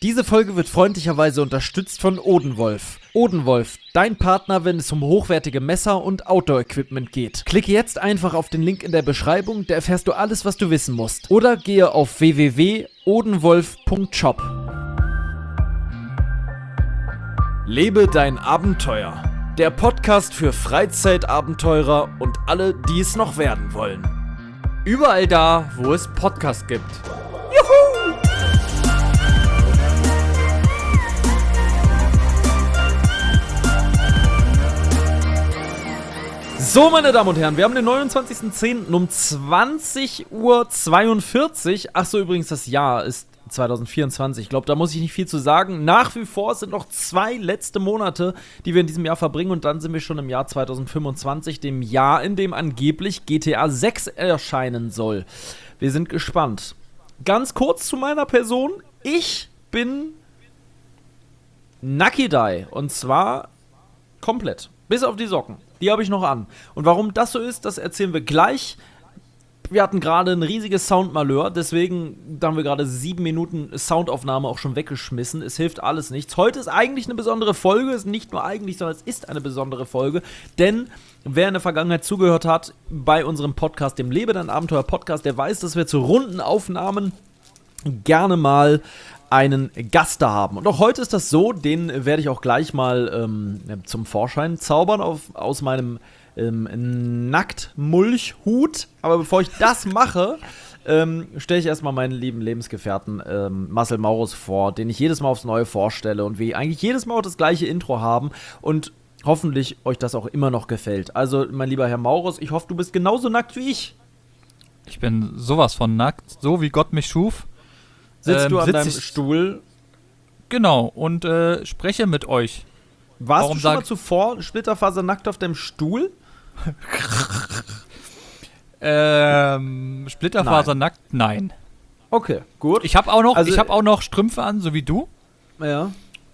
Diese Folge wird freundlicherweise unterstützt von Odenwolf. Odenwolf, dein Partner, wenn es um hochwertige Messer und Outdoor-Equipment geht. Klicke jetzt einfach auf den Link in der Beschreibung, da erfährst du alles, was du wissen musst. Oder gehe auf www.odenwolf.shop. Lebe dein Abenteuer. Der Podcast für Freizeitabenteurer und alle, die es noch werden wollen. Überall da, wo es Podcasts gibt. Juhu! So, meine Damen und Herren, wir haben den 29.10. um 20:42 Uhr. Achso, übrigens, das Jahr ist 2024. Ich glaube, da muss ich nicht viel zu sagen. Nach wie vor sind noch 2 letzte Monate, die wir in diesem Jahr verbringen. Und dann sind wir schon im Jahr 2025, dem Jahr, in dem angeblich GTA 6 erscheinen soll. Wir sind gespannt. Ganz kurz zu meiner Person. Ich bin Nakidai. Und zwar komplett. Bis auf die Socken. Die habe ich noch an. Und warum das so ist, das erzählen wir gleich. Wir hatten gerade ein riesiges Soundmalheur, deswegen haben wir gerade 7 Minuten Soundaufnahme auch schon weggeschmissen. Es hilft alles nichts. Heute ist eigentlich eine besondere Folge. Es ist nicht nur eigentlich, sondern es ist eine besondere Folge. Denn wer in der Vergangenheit zugehört hat bei unserem Podcast, dem Lebe dein Abenteuer Podcast, der weiß, dass wir zu runden Aufnahmen gerne mal einen Gast da haben. Und auch heute ist das so, den werde ich auch gleich mal zum Vorschein zaubern aus meinem Nacktmulchhut. Aber bevor ich das mache, stelle ich erstmal meinen lieben Lebensgefährten Marcel Maurus vor, den ich jedes Mal aufs Neue vorstelle und wir eigentlich jedes Mal auch das gleiche Intro haben und hoffentlich euch das auch immer noch gefällt. Also, mein lieber Herr Maurus, ich hoffe, du bist genauso nackt wie ich. Ich bin sowas von nackt, so wie Gott mich schuf. Sitzt du an deinem Stuhl? Genau, und spreche mit euch. Warst du schon mal zuvor splitterfasernackt auf deinem Stuhl? Splitterfasernackt? Nein. Okay, gut. Ich habe auch noch Strümpfe an, so wie du. Ja.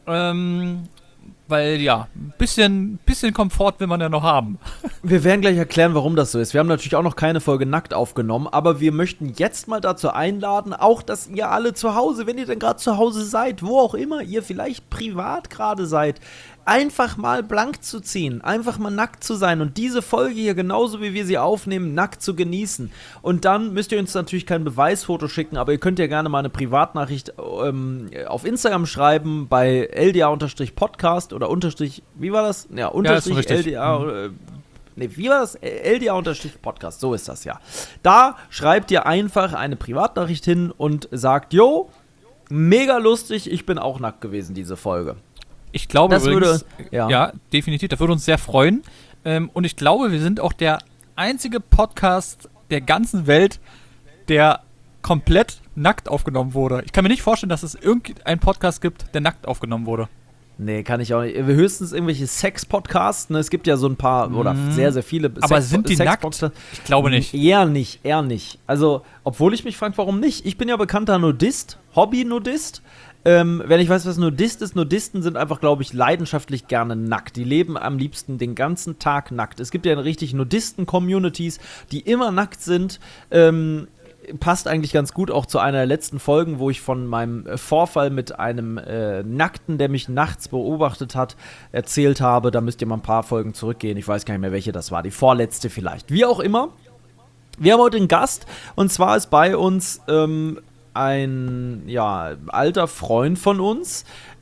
Weil, ja, ein bisschen Komfort will man ja noch haben. Wir werden gleich erklären, warum das so ist. Wir haben natürlich auch noch keine Folge nackt aufgenommen, aber wir möchten jetzt mal dazu einladen, auch, dass ihr alle zu Hause, wenn ihr denn gerade zu Hause seid, wo auch immer ihr vielleicht privat gerade seid, einfach mal blank zu ziehen, einfach mal nackt zu sein und diese Folge hier, genauso wie wir sie aufnehmen, nackt zu genießen. Und dann müsst ihr uns natürlich kein Beweisfoto schicken, aber ihr könnt ja gerne mal eine Privatnachricht auf Instagram schreiben, bei LDA-Podcast oder Unterstrich, wie war das? Ja, Unterstrich LDA, wie war das? LDA-Podcast, so ist das ja. Da schreibt ihr einfach eine Privatnachricht hin und sagt, jo, mega lustig, ich bin auch nackt gewesen, diese Folge. Ich glaube übrigens, ja, definitiv, das würde uns sehr freuen. Und ich glaube, wir sind auch der einzige Podcast der ganzen Welt, der komplett nackt aufgenommen wurde. Ich kann mir nicht vorstellen, dass es irgendeinen Podcast gibt, der nackt aufgenommen wurde. Nee, kann ich auch nicht. Höchstens irgendwelche Sex-Podcasts. Ne? Es gibt ja so ein paar oder sehr, sehr viele Aber sind die nackt? Ich glaube nicht. Eher nicht. Also, obwohl ich mich frage, warum nicht? Ich bin ja bekannter Nudist, Hobby-Nudist. Wenn ich weiß, was Nudist ist, Nudisten sind einfach, glaube ich, leidenschaftlich gerne nackt. Die leben am liebsten den ganzen Tag nackt. Es gibt ja richtig Nudisten-Communities, die immer nackt sind. Passt eigentlich ganz gut auch zu einer der letzten Folgen, wo ich von meinem Vorfall mit einem Nackten, der mich nachts beobachtet hat, erzählt habe. Da müsst ihr mal ein paar Folgen zurückgehen. Ich weiß gar nicht mehr, welche das war. Die vorletzte vielleicht. Wie auch immer. Wir haben heute einen Gast. Und zwar ist bei uns ein alter Freund von uns,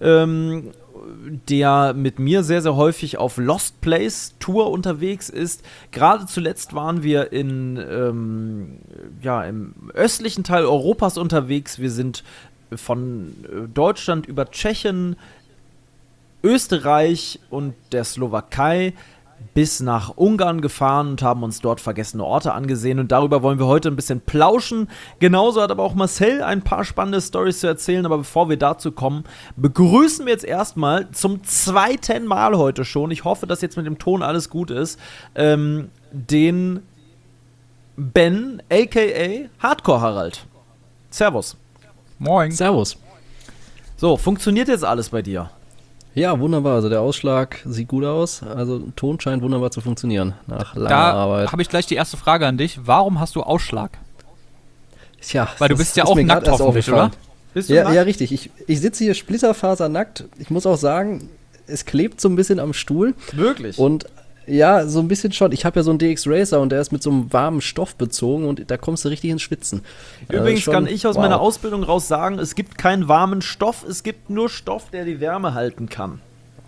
der mit mir sehr, sehr häufig auf Lost Place Tour unterwegs ist. Gerade zuletzt waren wir im östlichen Teil Europas unterwegs. Wir sind von Deutschland über Tschechien, Österreich und der Slowakei bis nach Ungarn gefahren und haben uns dort vergessene Orte angesehen und darüber wollen wir heute ein bisschen plauschen. Genauso hat aber auch Marcel ein paar spannende Storys zu erzählen, aber bevor wir dazu kommen, begrüßen wir jetzt erstmal zum 2. Mal heute schon, ich hoffe, dass jetzt mit dem Ton alles gut ist, den Ben, a.k.a. Hardcore Harald. Servus. Moin. Servus. So, funktioniert jetzt alles bei dir? Ja, wunderbar. Also der Ausschlag sieht gut aus. Also Ton scheint wunderbar zu funktionieren nach langer Arbeit. Da habe ich gleich die erste Frage an dich. Warum hast du Ausschlag? Tja, weil du bist ja auch nackt hoffentlich, oder? Bist du nackt? Ja, richtig. Ich sitze hier splitterfasernackt. Ich muss auch sagen, es klebt so ein bisschen am Stuhl. Wirklich? Und ja, so ein bisschen schon. Ich habe ja so einen DX Racer und der ist mit so einem warmen Stoff bezogen und da kommst du richtig ins Schwitzen. Übrigens kann ich aus meiner Ausbildung raus sagen, es gibt keinen warmen Stoff, es gibt nur Stoff, der die Wärme halten kann.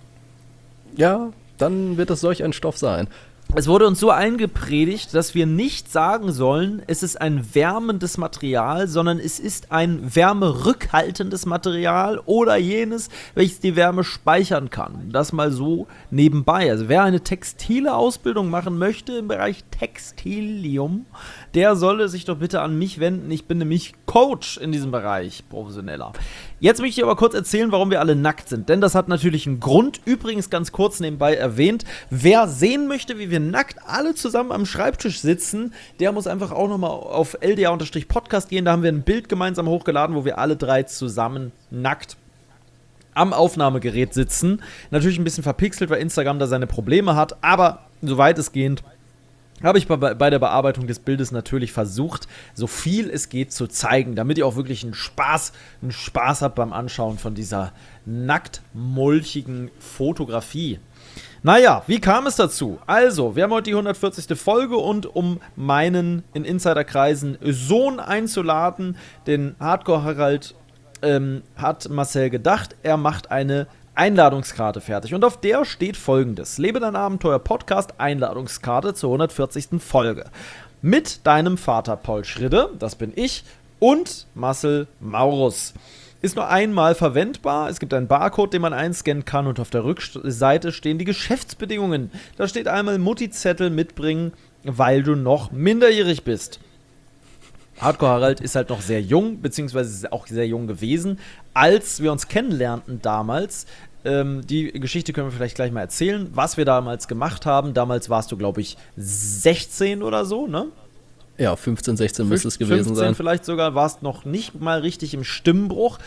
Ja, dann wird es solch ein Stoff sein. Es wurde uns so eingepredigt, dass wir nicht sagen sollen, es ist ein wärmendes Material, sondern es ist ein wärmerückhaltendes Material oder jenes, welches die Wärme speichern kann. Das mal so nebenbei. Also wer eine textile Ausbildung machen möchte im Bereich Textilium, der solle sich doch bitte an mich wenden. Ich bin nämlich Coach in diesem Bereich, professioneller. Jetzt möchte ich aber kurz erzählen, warum wir alle nackt sind, denn das hat natürlich einen Grund. Übrigens ganz kurz nebenbei erwähnt, wer sehen möchte, wie wir nackt alle zusammen am Schreibtisch sitzen, der muss einfach auch nochmal auf LDA-Podcast gehen, da haben wir ein Bild gemeinsam hochgeladen, wo wir alle drei zusammen nackt am Aufnahmegerät sitzen. Natürlich ein bisschen verpixelt, weil Instagram da seine Probleme hat, aber so weitestgehend habe ich bei der Bearbeitung des Bildes natürlich versucht, so viel es geht zu zeigen, damit ihr auch wirklich einen Spaß habt beim Anschauen von dieser nacktmolchigen Fotografie. Naja, wie kam es dazu? Also, wir haben heute die 140. Folge und um meinen in Insiderkreisen Sohn einzuladen, den Hardcore-Harald, hat Marcel gedacht, er macht eine Einladungskarte fertig. Und auf der steht Folgendes: Lebe dein Abenteuer Podcast Einladungskarte zur 140. Folge. Mit deinem Vater Paul Schridde, das bin ich, und Marcel Maurus. Ist nur einmal verwendbar. Es gibt einen Barcode, den man einscannen kann und auf der Rückseite stehen die Geschäftsbedingungen. Da steht einmal Mutti-Zettel mitbringen, weil du noch minderjährig bist. Hardcore Harald ist halt noch sehr jung, beziehungsweise ist auch sehr jung gewesen, als wir uns kennenlernten damals. Die Geschichte können wir vielleicht gleich mal erzählen, was wir damals gemacht haben. Damals warst du, glaube ich, 16 oder so, ne? Ja, 15, 16 müsste es gewesen 15 sein. Vielleicht sogar, warst noch nicht mal richtig im Stimmbruch.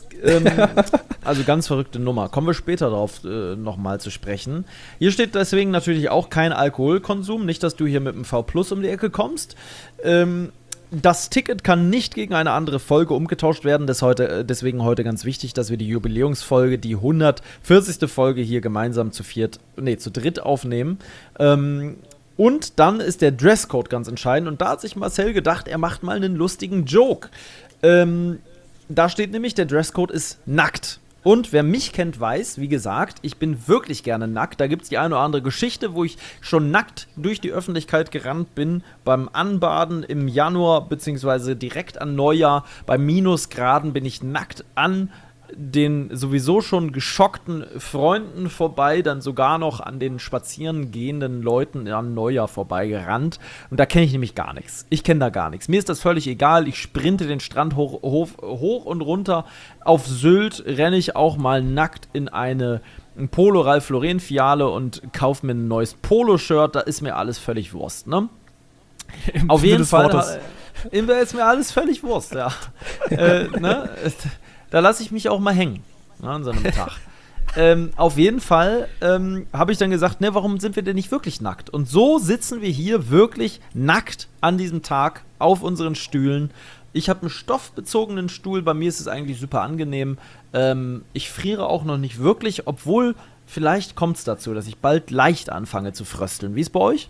Also ganz verrückte Nummer. Kommen wir später darauf nochmal zu sprechen. Hier steht deswegen natürlich auch kein Alkoholkonsum. Nicht, dass du hier mit dem V+ um die Ecke kommst. Das Ticket kann nicht gegen eine andere Folge umgetauscht werden. Deswegen heute ganz wichtig, dass wir die Jubiläumsfolge, die 140. Folge hier gemeinsam zu dritt aufnehmen. Und dann ist der Dresscode ganz entscheidend. Und da hat sich Marcel gedacht, er macht mal einen lustigen Joke. Da steht nämlich, der Dresscode ist nackt. Und wer mich kennt, weiß, wie gesagt, ich bin wirklich gerne nackt. Da gibt es die eine oder andere Geschichte, wo ich schon nackt durch die Öffentlichkeit gerannt bin. Beim Anbaden im Januar, beziehungsweise direkt an Neujahr, bei Minusgraden bin ich nackt an den sowieso schon geschockten Freunden vorbei, dann sogar noch an den spazieren gehenden Leuten an Neujahr vorbeigerannt. Und da kenne ich nämlich gar nichts. Ich kenne da gar nichts. Mir ist das völlig egal. Ich sprinte den Strand hoch und runter. Auf Sylt renne ich auch mal nackt in eine Polo Ralph Lauren Filiale und kaufe mir ein neues Polo-Shirt. Da ist mir alles völlig Wurst, ne? Auf jeden Fall ist mir alles völlig Wurst, ja. Ne? Da lasse ich mich auch mal hängen, an so einem Tag. Auf jeden Fall habe ich dann gesagt, ne, warum sind wir denn nicht wirklich nackt? Und so sitzen wir hier wirklich nackt an diesem Tag auf unseren Stühlen. Ich habe einen stoffbezogenen Stuhl, bei mir ist es eigentlich super angenehm. Ich friere auch noch nicht wirklich, obwohl vielleicht kommt es dazu, dass ich bald leicht anfange zu frösteln. Wie ist es bei euch?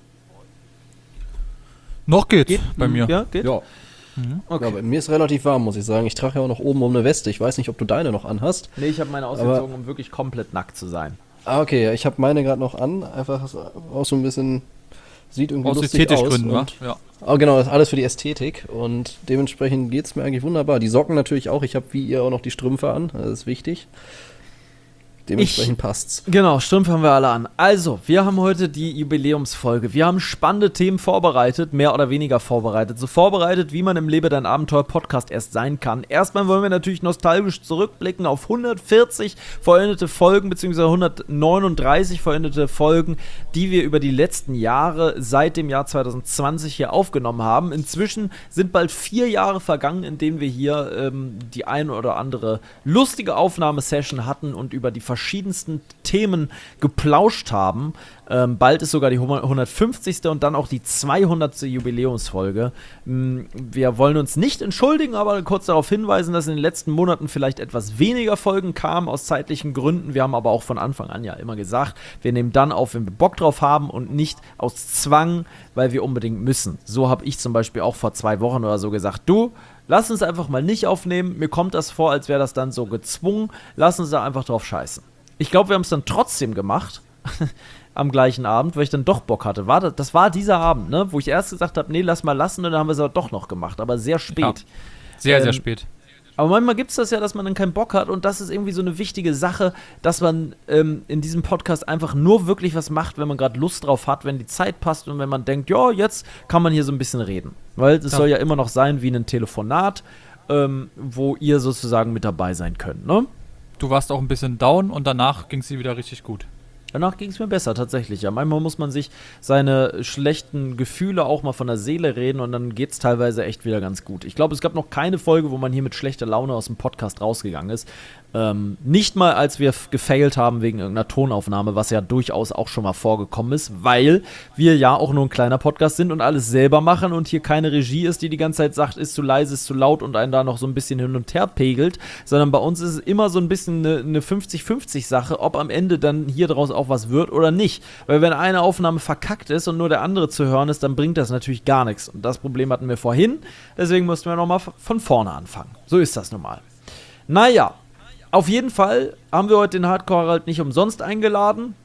Noch geht bei mir. Ja, geht? Ja. Okay. Ja, bei mir ist relativ warm, muss ich sagen. Ich trage ja auch noch oben um eine Weste. Ich weiß nicht, ob du deine noch anhast. Nee, ich habe meine ausgezogen, um wirklich komplett nackt zu sein. Okay, ich habe meine gerade noch an. Einfach auch so ein bisschen, sieht irgendwie aus lustig aus. Aus Gründen, wa? Ja. Oh, genau, das ist alles für die Ästhetik. Und dementsprechend geht es mir eigentlich wunderbar. Die Socken natürlich auch. Ich habe wie ihr auch noch die Strümpfe an. Das ist wichtig. Dementsprechend passt's. Genau, Strümpfe haben wir alle an. Also, wir haben heute die Jubiläumsfolge. Wir haben spannende Themen vorbereitet, mehr oder weniger vorbereitet. So vorbereitet, wie man im Lebe dein Abenteuer Podcast erst sein kann. Erstmal wollen wir natürlich nostalgisch zurückblicken auf 140 vollendete Folgen, beziehungsweise 139 vollendete Folgen, die wir über die letzten Jahre seit dem Jahr 2020 hier aufgenommen haben. Inzwischen sind bald 4 Jahre vergangen, in denen wir hier die ein oder andere lustige Aufnahmesession hatten und über die verschiedensten Themen geplauscht haben. Bald ist sogar die 150. und dann auch die 200. Jubiläumsfolge. Wir wollen uns nicht entschuldigen, aber kurz darauf hinweisen, dass in den letzten Monaten vielleicht etwas weniger Folgen kamen aus zeitlichen Gründen. Wir haben aber auch von Anfang an ja immer gesagt, wir nehmen dann auf, wenn wir Bock drauf haben und nicht aus Zwang, weil wir unbedingt müssen. So habe ich zum Beispiel auch vor 2 Wochen oder so gesagt, du, lass uns einfach mal nicht aufnehmen. Mir kommt das vor, als wäre das dann so gezwungen. Lass uns da einfach drauf scheißen. Ich glaube, wir haben es dann trotzdem gemacht. Am gleichen Abend, weil ich dann doch Bock hatte. Das war dieser Abend, ne, wo ich erst gesagt habe, nee, lass mal lassen, und dann haben wir es aber doch noch gemacht, aber sehr spät. Ja, sehr spät. Aber manchmal gibt es das ja, dass man dann keinen Bock hat, und das ist irgendwie so eine wichtige Sache, dass man in diesem Podcast einfach nur wirklich was macht, wenn man gerade Lust drauf hat, wenn die Zeit passt und wenn man denkt, ja, jetzt kann man hier so ein bisschen reden. Weil es soll ja immer noch sein wie ein Telefonat, wo ihr sozusagen mit dabei sein könnt, ne? Du warst auch ein bisschen down und danach ging es dir wieder richtig gut. Danach ging es mir besser, tatsächlich. Ja, manchmal muss man sich seine schlechten Gefühle auch mal von der Seele reden, und dann geht es teilweise echt wieder ganz gut. Ich glaube, es gab noch keine Folge, wo man hier mit schlechter Laune aus dem Podcast rausgegangen ist. Nicht mal, als wir gefailt haben wegen irgendeiner Tonaufnahme, was ja durchaus auch schon mal vorgekommen ist, weil wir ja auch nur ein kleiner Podcast sind und alles selber machen und hier keine Regie ist, die die ganze Zeit sagt, ist zu leise, ist zu laut und einen da noch so ein bisschen hin und her pegelt, sondern bei uns ist es immer so ein bisschen eine 50-50-Sache, ob am Ende dann hier draus auch was wird oder nicht. Weil wenn eine Aufnahme verkackt ist und nur der andere zu hören ist, dann bringt das natürlich gar nichts. Und das Problem hatten wir vorhin, deswegen mussten wir nochmal von vorne anfangen. So ist das nun mal. Naja, auf jeden Fall haben wir heute den Hardcore Harald nicht umsonst eingeladen,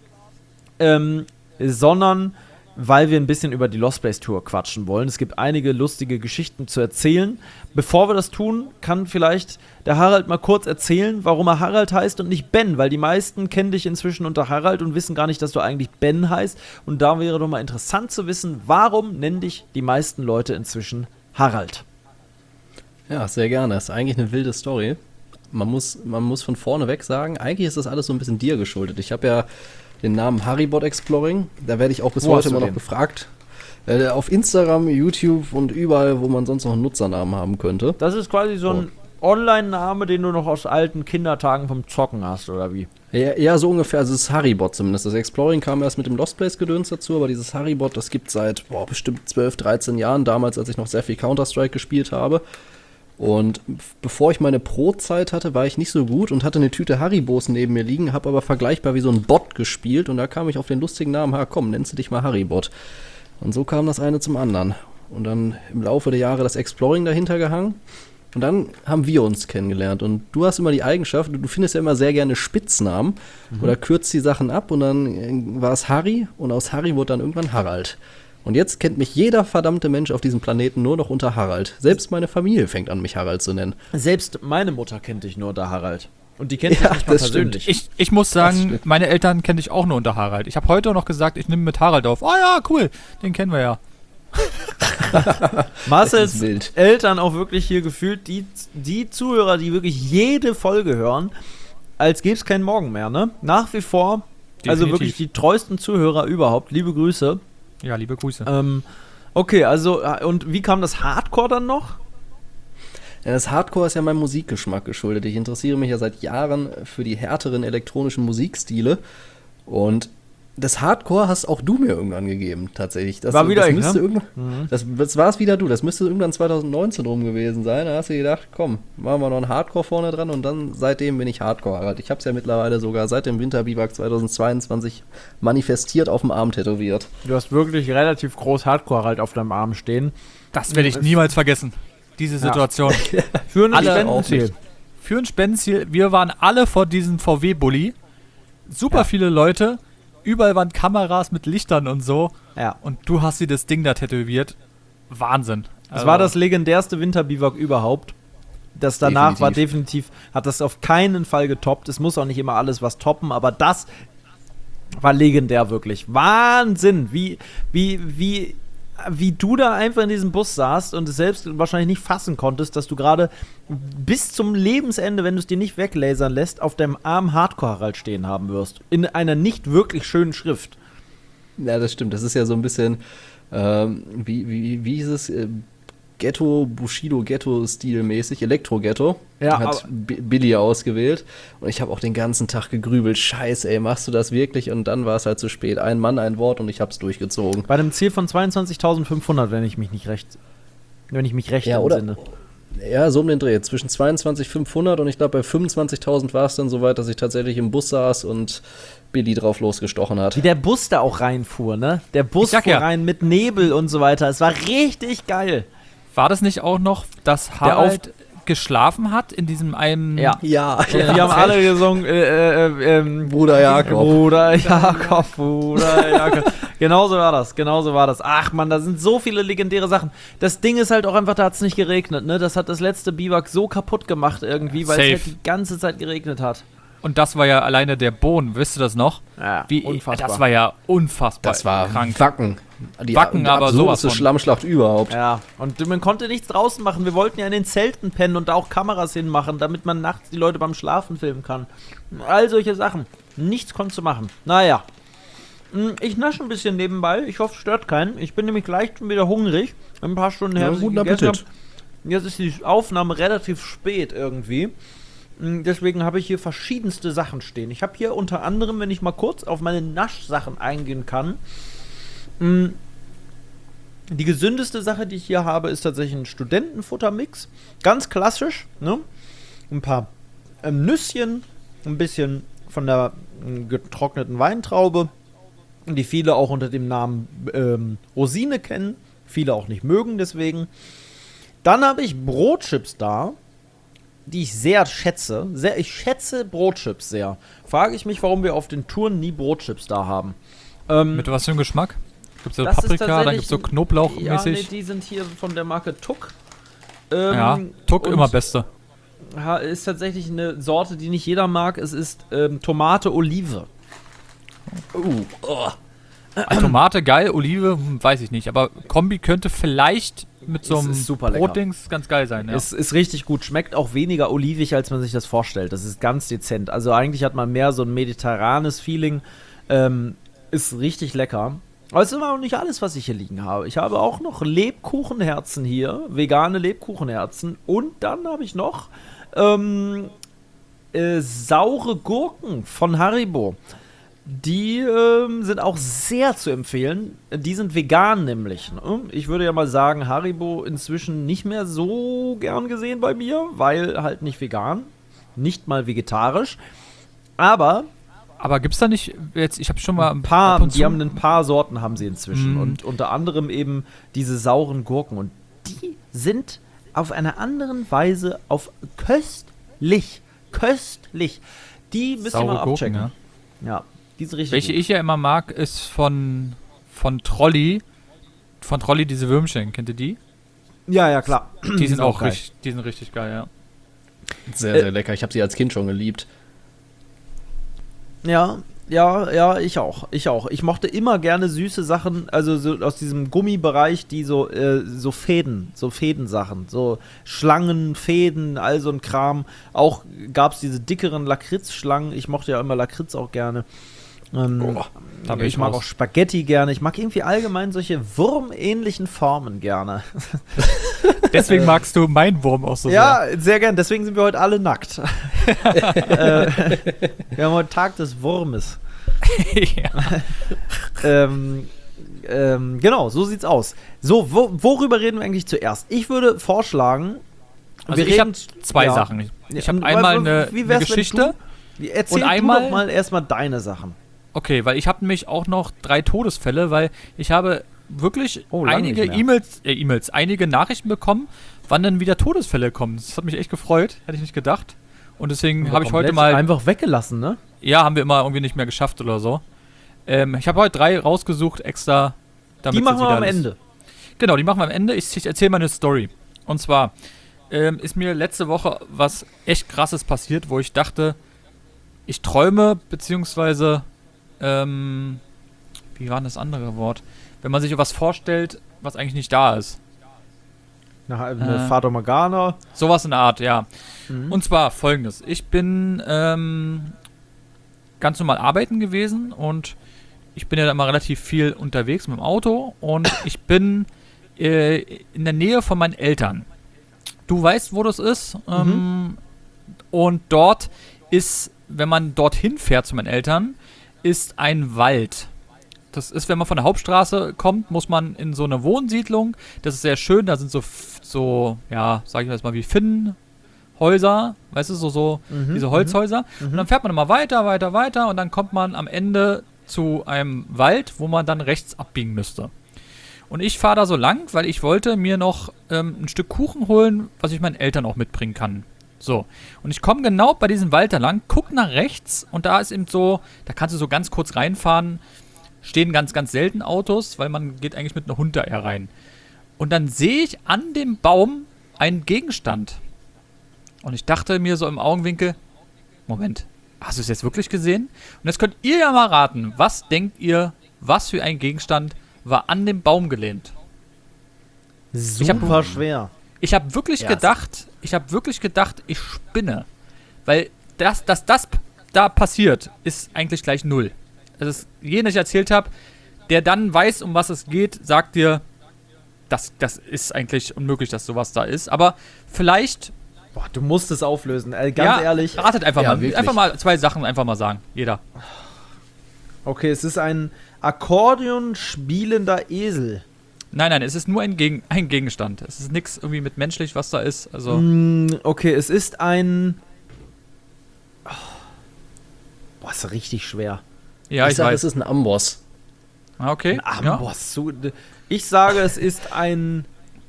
sondern weil wir ein bisschen über die Lost Place Tour quatschen wollen. Es gibt einige lustige Geschichten zu erzählen. Bevor wir das tun, kann vielleicht der Harald mal kurz erzählen, warum er Harald heißt und nicht Ben, weil die meisten kennen dich inzwischen unter Harald und wissen gar nicht, dass du eigentlich Ben heißt. Und da wäre doch mal interessant zu wissen, warum nennen dich die meisten Leute inzwischen Harald? Ja, sehr gerne. Das ist eigentlich eine wilde Story. Man muss von vorne weg sagen, eigentlich ist das alles so ein bisschen dir geschuldet. Ich habe ja den Namen Harrybot Exploring, da werde ich auch bis heute immer noch gefragt. Auf Instagram, YouTube und überall, wo man sonst noch einen Nutzernamen haben könnte. Das ist quasi so ein Online-Name, den du noch aus alten Kindertagen vom Zocken hast, oder wie? Ja, so ungefähr. Also das ist Harrybot zumindest. Das Exploring kam erst mit dem Lost Place-Gedöns dazu, aber dieses Harrybot, das gibt es seit bestimmt 12, 13 Jahren, damals, als ich noch sehr viel Counter-Strike gespielt habe. Und bevor ich meine Pro-Zeit hatte, war ich nicht so gut und hatte eine Tüte Haribos neben mir liegen, habe aber vergleichbar wie so ein Bot gespielt, und da kam ich auf den lustigen Namen, komm, nennst du dich mal Harrybot. Und so kam das eine zum anderen. Und dann im Laufe der Jahre das Exploring dahinter gehangen. Und dann haben wir uns kennengelernt. Und du hast immer die Eigenschaft, du findest ja immer sehr gerne Spitznamen oder kürzt die Sachen ab, und dann war es Harry, und aus Harry wurde dann irgendwann Harald. Und jetzt kennt mich jeder verdammte Mensch auf diesem Planeten nur noch unter Harald. Selbst meine Familie fängt an, mich Harald zu nennen. Selbst meine Mutter kennt dich nur unter Harald. Und die kennt dich nicht mal persönlich. Ich muss sagen, meine Eltern kennen dich auch nur unter Harald. Ich habe heute noch gesagt, ich nehme mit Harald auf. Oh ja, cool, den kennen wir ja. Marcels Eltern auch wirklich hier gefühlt, die Zuhörer, die wirklich jede Folge hören, als gäbe es keinen Morgen mehr, ne? Nach wie vor, definitiv. Also wirklich die treuesten Zuhörer überhaupt. Liebe Grüße. Ja, liebe Grüße. Okay, also, und wie kam das Hardcore dann noch? Ja, das Hardcore ist ja meinem Musikgeschmack geschuldet. Ich interessiere mich ja seit Jahren für die härteren elektronischen Musikstile. Und das Hardcore hast auch du mir irgendwann gegeben, tatsächlich. Das war wieder das müsste das war es wieder du. Das müsste irgendwann 2019 rum gewesen sein. Da hast du gedacht, komm, machen wir noch ein Hardcore vorne dran, und dann seitdem bin ich Hardcore. Ich habe es ja mittlerweile sogar seit dem Winterbiwak 2022 manifestiert auf dem Arm tätowiert. Du hast wirklich relativ groß Hardcore halt auf deinem Arm stehen. Das werde ich niemals vergessen, diese Situation. Für ein Spendenziel. Für ein Spendenziel. Wir waren alle vor diesem VW-Bulli. Super viele Leute. Überall waren Kameras mit Lichtern und so. Ja. Und du hast dir das Ding da tätowiert. Wahnsinn. Das war das legendärste Winterbiwak überhaupt. Das danach war definitiv, hat das auf keinen Fall getoppt. Es muss auch nicht immer alles was toppen, aber das war legendär wirklich. Wahnsinn, wie du da einfach in diesem Bus saßt und es selbst wahrscheinlich nicht fassen konntest, dass du gerade bis zum Lebensende, wenn du es dir nicht weglasern lässt, auf deinem Arm Hardcore Harald stehen haben wirst. In einer nicht wirklich schönen Schrift. Ja, das stimmt. Das ist ja so ein bisschen, wie hieß es? Bushido-Ghetto-Stil-mäßig, Elektro-Ghetto. Ja, hat Billy ausgewählt. Und ich habe auch den ganzen Tag gegrübelt. Scheiße, ey, machst du das wirklich? Und dann war es halt zu spät. Ein Mann, ein Wort und ich hab's durchgezogen. Bei einem Ziel von 22.500, wenn ich mich recht entsinne. Ja, so um den Dreh. Zwischen 22.500 und ich glaube bei 25.000 war es dann soweit, dass ich tatsächlich im Bus saß und Billy drauf losgestochen hat. Wie der Bus da auch reinfuhr, ne? Der Bus fuhr rein mit Nebel und so weiter. Es war richtig geil. War das nicht auch noch, dass Harald geschlafen hat in diesem einen... Ja. Wir haben alle gesungen, Bruder Jakob. Bruder Jakob. Genauso war das. Ach man, da sind so viele legendäre Sachen. Das Ding ist halt auch einfach, da hat es nicht geregnet, ne? Das hat das letzte Biwak so kaputt gemacht irgendwie, weil es halt die ganze Zeit geregnet hat. Und das war ja alleine der Boden, wisst ihr das noch? Ja, unfassbar. Das war ja unfassbar. Das war krank. Wacken. Wacken, aber sowas von. Schlammschlacht überhaupt. Ja, und man konnte nichts draußen machen. Wir wollten ja in den Zelten pennen und da auch Kameras hinmachen, damit man nachts die Leute beim Schlafen filmen kann. All solche Sachen. Nichts konntest du machen. Naja. Ich nasche ein bisschen nebenbei. Ich hoffe, es stört keinen. Ich bin nämlich gleich schon wieder hungrig. Ein paar Stunden her. Guten Appetit. Jetzt ist die Aufnahme relativ spät irgendwie. Deswegen habe ich hier verschiedenste Sachen stehen. Ich habe hier unter anderem, wenn ich mal kurz auf meine Naschsachen eingehen kann, die gesündeste Sache, die ich hier habe, ist tatsächlich ein Studentenfuttermix. Ganz klassisch, ne? Ein paar Nüsschen, ein bisschen von der getrockneten Weintraube, die viele auch unter dem Namen Rosine kennen, viele auch nicht mögen deswegen. Dann habe ich Brotchips da, die ich sehr schätze. Ich schätze Brotchips sehr. Frage ich mich, warum wir auf den Touren nie Brotchips da haben. Mit was für einem Geschmack? Gibt es so Paprika, dann gibt es so Knoblauchmäßig? Ja, nee, die sind hier von der Marke Tuck. Tuck immer beste. Ist tatsächlich eine Sorte, die nicht jeder mag. Es ist Tomate, Olive. Tomate, geil, Olive, weiß ich nicht. Aber Kombi könnte vielleicht mit so einem Brotdings ganz geil sein. Ja. Es ist richtig gut. Schmeckt auch weniger olivig, als man sich das vorstellt. Das ist ganz dezent. Also eigentlich hat man mehr so ein mediterranes Feeling. Ist richtig lecker. Aber es ist immer noch nicht alles, was ich hier liegen habe. Ich habe auch noch Lebkuchenherzen hier. Vegane Lebkuchenherzen. Und dann habe ich noch saure Gurken von Haribo. Die sind auch sehr zu empfehlen. Die sind vegan nämlich. Ne? Ich würde ja mal sagen, Haribo inzwischen nicht mehr so gern gesehen bei mir, weil halt nicht vegan, nicht mal vegetarisch. Aber gibt's da nicht jetzt, ich habe schon mal die haben ein paar Sorten haben sie inzwischen und unter anderem eben diese sauren Gurken und die sind auf eine andere Weise köstlich. Die müsst ihr mal abchecken. Gurken, ja. Die sind richtig Welche gut. ich ja immer mag, ist von Trolli. Von Trolli diese Würmchen, kennt ihr die? Ja, klar. Die sind auch richtig geil, ja. Sehr, sehr lecker. Ich habe sie als Kind schon geliebt. Ja, ich auch. Ich mochte immer gerne süße Sachen, also so aus diesem Gummibereich, die so Fädensachen, so Schlangen, Fäden, all so ein Kram. Auch gab es diese dickeren Lakritzschlangen. Ich mochte ja immer Lakritz auch gerne. Ich mag auch Spaghetti gerne. Ich mag irgendwie allgemein solche wurmähnlichen Formen gerne. Deswegen magst du meinen Wurm auch so sehr. Ja, sehr gern. Deswegen sind wir heute alle nackt. Wir haben heute Tag des Wurmes. Genau, so sieht's aus. So, worüber reden wir eigentlich zuerst? Ich würde vorschlagen, ich habe zwei Sachen. Ich habe einmal eine Geschichte Erzähl und einmal doch mal erstmal deine Sachen. Okay, weil ich habe nämlich auch noch 3 Todesfälle, weil ich habe wirklich einige einige Nachrichten bekommen, wann denn wieder Todesfälle kommen. Das hat mich echt gefreut, hätte ich nicht gedacht. Und deswegen habe ich heute mal einfach weggelassen, ne? Ja, haben wir immer irgendwie nicht mehr geschafft oder so. Ich habe heute 3 rausgesucht extra. Damit die machen wir am Ende. Genau, die machen wir am Ende. Ich erzähle mal eine Story. Und zwar ist mir letzte Woche was echt Krasses passiert, wo ich dachte, ich träume, beziehungsweise wie war denn das andere Wort? Wenn man sich was vorstellt, was eigentlich nicht da ist. Eine Fata Morgana. Sowas in der Art, ja. Und zwar folgendes. Ich bin ganz normal arbeiten gewesen und ich bin ja da immer relativ viel unterwegs mit dem Auto und ich bin in der Nähe von meinen Eltern. Du weißt, wo das ist. Und dort ist, wenn man dorthin fährt zu meinen Eltern, ist ein Wald. Das ist, wenn man von der Hauptstraße kommt, muss man in so eine Wohnsiedlung. Das ist sehr schön. Da sind so ja, sag ich mal wie Finnenhäuser, weißt du, diese Holzhäuser. Und dann fährt man immer weiter und dann kommt man am Ende zu einem Wald, wo man dann rechts abbiegen müsste. Und ich fahre da so lang, weil ich wollte mir noch ein Stück Kuchen holen, was ich meinen Eltern auch mitbringen kann. So, und ich komme genau bei diesem Wald da lang, guck nach rechts und da ist eben so, da kannst du so ganz kurz reinfahren, stehen ganz, ganz selten Autos, weil man geht eigentlich mit einer Hund da eher rein. Und dann sehe ich an dem Baum einen Gegenstand. Und ich dachte mir so im Augenwinkel, Moment, hast du es jetzt wirklich gesehen? Und jetzt könnt ihr ja mal raten, was denkt ihr, was für ein Gegenstand war an dem Baum gelehnt? Super schwer. Ich habe wirklich gedacht, ich spinne. Weil dass das da passiert, ist eigentlich gleich 0. Also jeder, den ich erzählt habe, der dann weiß, um was es geht, sagt dir, das ist eigentlich unmöglich, dass sowas da ist. Aber vielleicht... Boah, du musst es auflösen. Ganz ehrlich. Ratet einfach mal. Wirklich. Einfach mal 2 Sachen einfach mal sagen. Jeder. Okay, es ist ein Akkordeon spielender Esel. Nein, es ist nur ein Gegenstand. Es ist nichts irgendwie mit menschlich, was da ist. Also Okay, es ist ein... Boah, ist richtig schwer. ja, ich sage, weiß. es ist ein Amboss. Okay. Ein Ja. Amboss. Ich sage, es ist ein...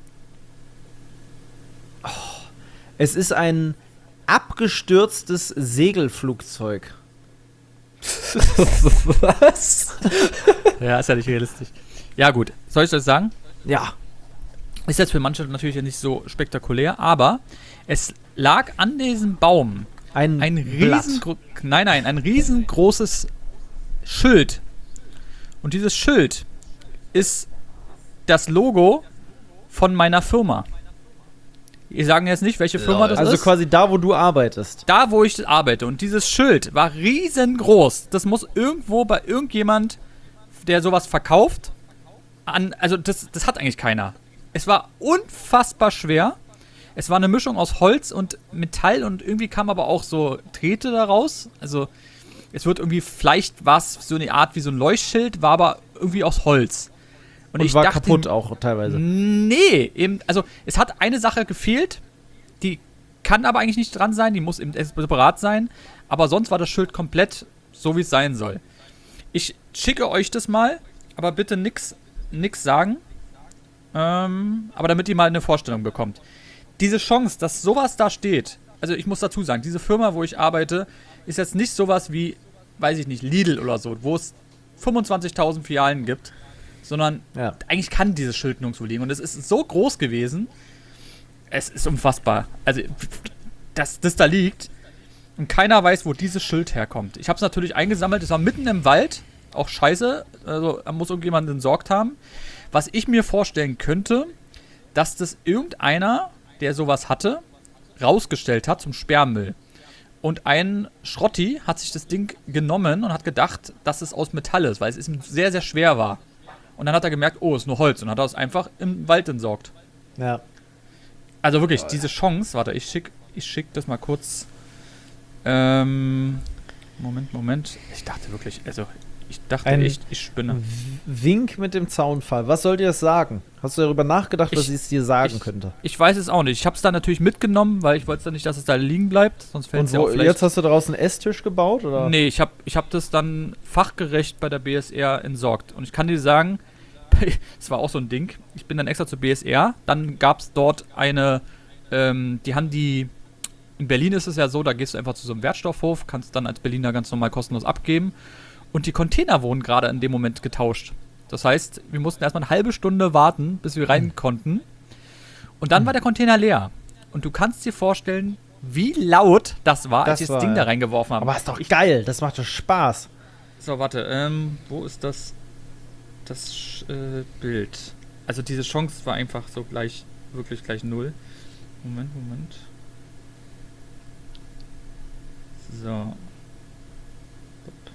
Es ist ein abgestürztes Segelflugzeug. Was? Ja, ist ja nicht realistisch. Ja, gut. Soll ich das sagen? Ja. Ist jetzt für manche natürlich nicht so spektakulär, aber es lag an diesem Baum ein riesengroßes Schild. Und dieses Schild ist das Logo von meiner Firma. Wir sagen jetzt nicht, welche Firma das ist. Also quasi da, wo du arbeitest. Da, wo ich arbeite. Und dieses Schild war riesengroß. Das muss irgendwo bei irgendjemand, der sowas verkauft, also das hat eigentlich keiner. Es war unfassbar schwer. Es war eine Mischung aus Holz und Metall und irgendwie kam aber auch so Drähte daraus. Also es wird irgendwie, vielleicht war es so eine Art wie so ein Leuchtschild, war aber irgendwie aus Holz. Und ich war dachte, kaputt auch teilweise. Nee, eben, also es hat eine Sache gefehlt, die kann aber eigentlich nicht dran sein, die muss eben separat sein, aber sonst war das Schild komplett so, wie es sein soll. Ich schicke euch das mal, aber bitte nix sagen, aber damit ihr mal eine Vorstellung bekommt. Diese Chance, dass sowas da steht, also ich muss dazu sagen, diese Firma, wo ich arbeite, ist jetzt nicht sowas wie, weiß ich nicht, Lidl oder so, wo es 25.000 Filialen gibt, sondern eigentlich kann dieses Schild nirgendwo liegen. Und es ist so groß gewesen, es ist unfassbar. Also, dass das da liegt und keiner weiß, wo dieses Schild herkommt. Ich habe es natürlich eingesammelt, es war mitten im Wald, auch scheiße, also da muss irgendjemand entsorgt haben. Was ich mir vorstellen könnte, dass das irgendeiner, der sowas hatte, rausgestellt hat zum Sperrmüll. Und ein Schrotti hat sich das Ding genommen und hat gedacht, dass es aus Metall ist, weil es ihm sehr, sehr schwer war. Und dann hat er gemerkt, oh, ist nur Holz. Und hat er es einfach im Wald entsorgt. Ja. Also wirklich, diese Chance, warte, ich schick das mal kurz. Moment. Ich dachte wirklich, also, echt, ich spinne. Wink mit dem Zaunfall. Was soll dir das sagen? Hast du darüber nachgedacht, was es dir sagen könnte? Ich weiß es auch nicht. Ich habe es da natürlich mitgenommen, weil ich wollte dann nicht, dass es da liegen bleibt. Sonst fällt es ja auch vielleicht. Jetzt hast du daraus einen Esstisch gebaut, oder? Nee, ich hab das dann fachgerecht bei der BSR entsorgt. Und ich kann dir sagen, es war auch so ein Ding. Ich bin dann extra zur BSR. Dann gab es dort eine, in Berlin ist es ja so, da gehst du einfach zu so einem Wertstoffhof, kannst dann als Berliner ganz normal kostenlos abgeben. Und die Container wurden gerade in dem Moment getauscht. Das heißt, wir mussten erstmal eine halbe Stunde warten, bis wir rein konnten. Und dann war der Container leer. Und du kannst dir vorstellen, wie laut das war, als ich das Ding da reingeworfen habe. Aber ist doch geil, das macht doch Spaß. So, warte, wo ist das Bild? Also diese Chance war einfach so wirklich gleich 0. Moment. So.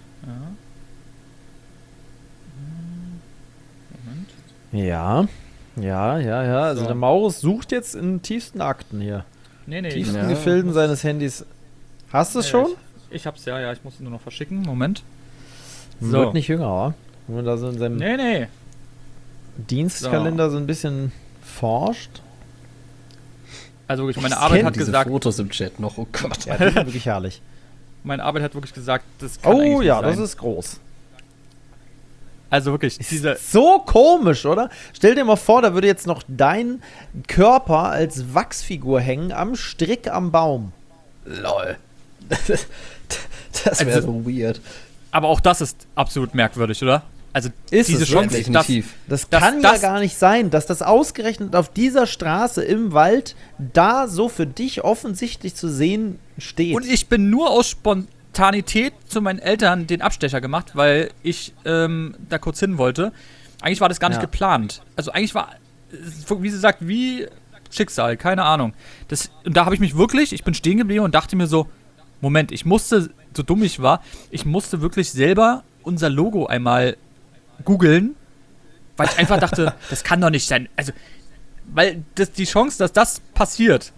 Ja. Moment. Ja. Ja. Also der Maurus sucht jetzt in tiefsten Akten hier. Tiefsten Gefilden seines Handys. Hast du es schon? Ich hab's, ja. Ich muss es nur noch verschicken. Moment. Wird nicht jünger, oder? Wenn man da so in seinem Dienstkalender so ein bisschen forscht. Also wirklich, meine Arbeit hat gesagt... Fotos im Chat noch, oh Gott. Ja, die sind wirklich herrlich. Meine Arbeit hat wirklich gesagt, das kann eigentlich nicht sein. Das ist groß. Also wirklich, so komisch, oder? Stell dir mal vor, da würde jetzt noch dein Körper als Wachsfigur hängen am Strick am Baum. Lol. Das wäre so weird. Aber auch das ist absolut merkwürdig, oder? Also diese Chance, das kann ja gar nicht sein, dass das ausgerechnet auf dieser Straße im Wald da so für dich offensichtlich zu sehen steht. Und ich bin nur aus Spontanität zu meinen Eltern den Abstecher gemacht, weil ich da kurz hin wollte. Eigentlich war das gar nicht geplant. Also eigentlich war, wie sie sagt, wie Schicksal, keine Ahnung. Und da habe ich mich wirklich, ich bin stehen geblieben und dachte mir so, Moment, ich musste, so dumm ich war, ich musste wirklich selber unser Logo einmal googeln, weil ich einfach dachte, das kann doch nicht sein. Also, weil die Chance, dass das passiert,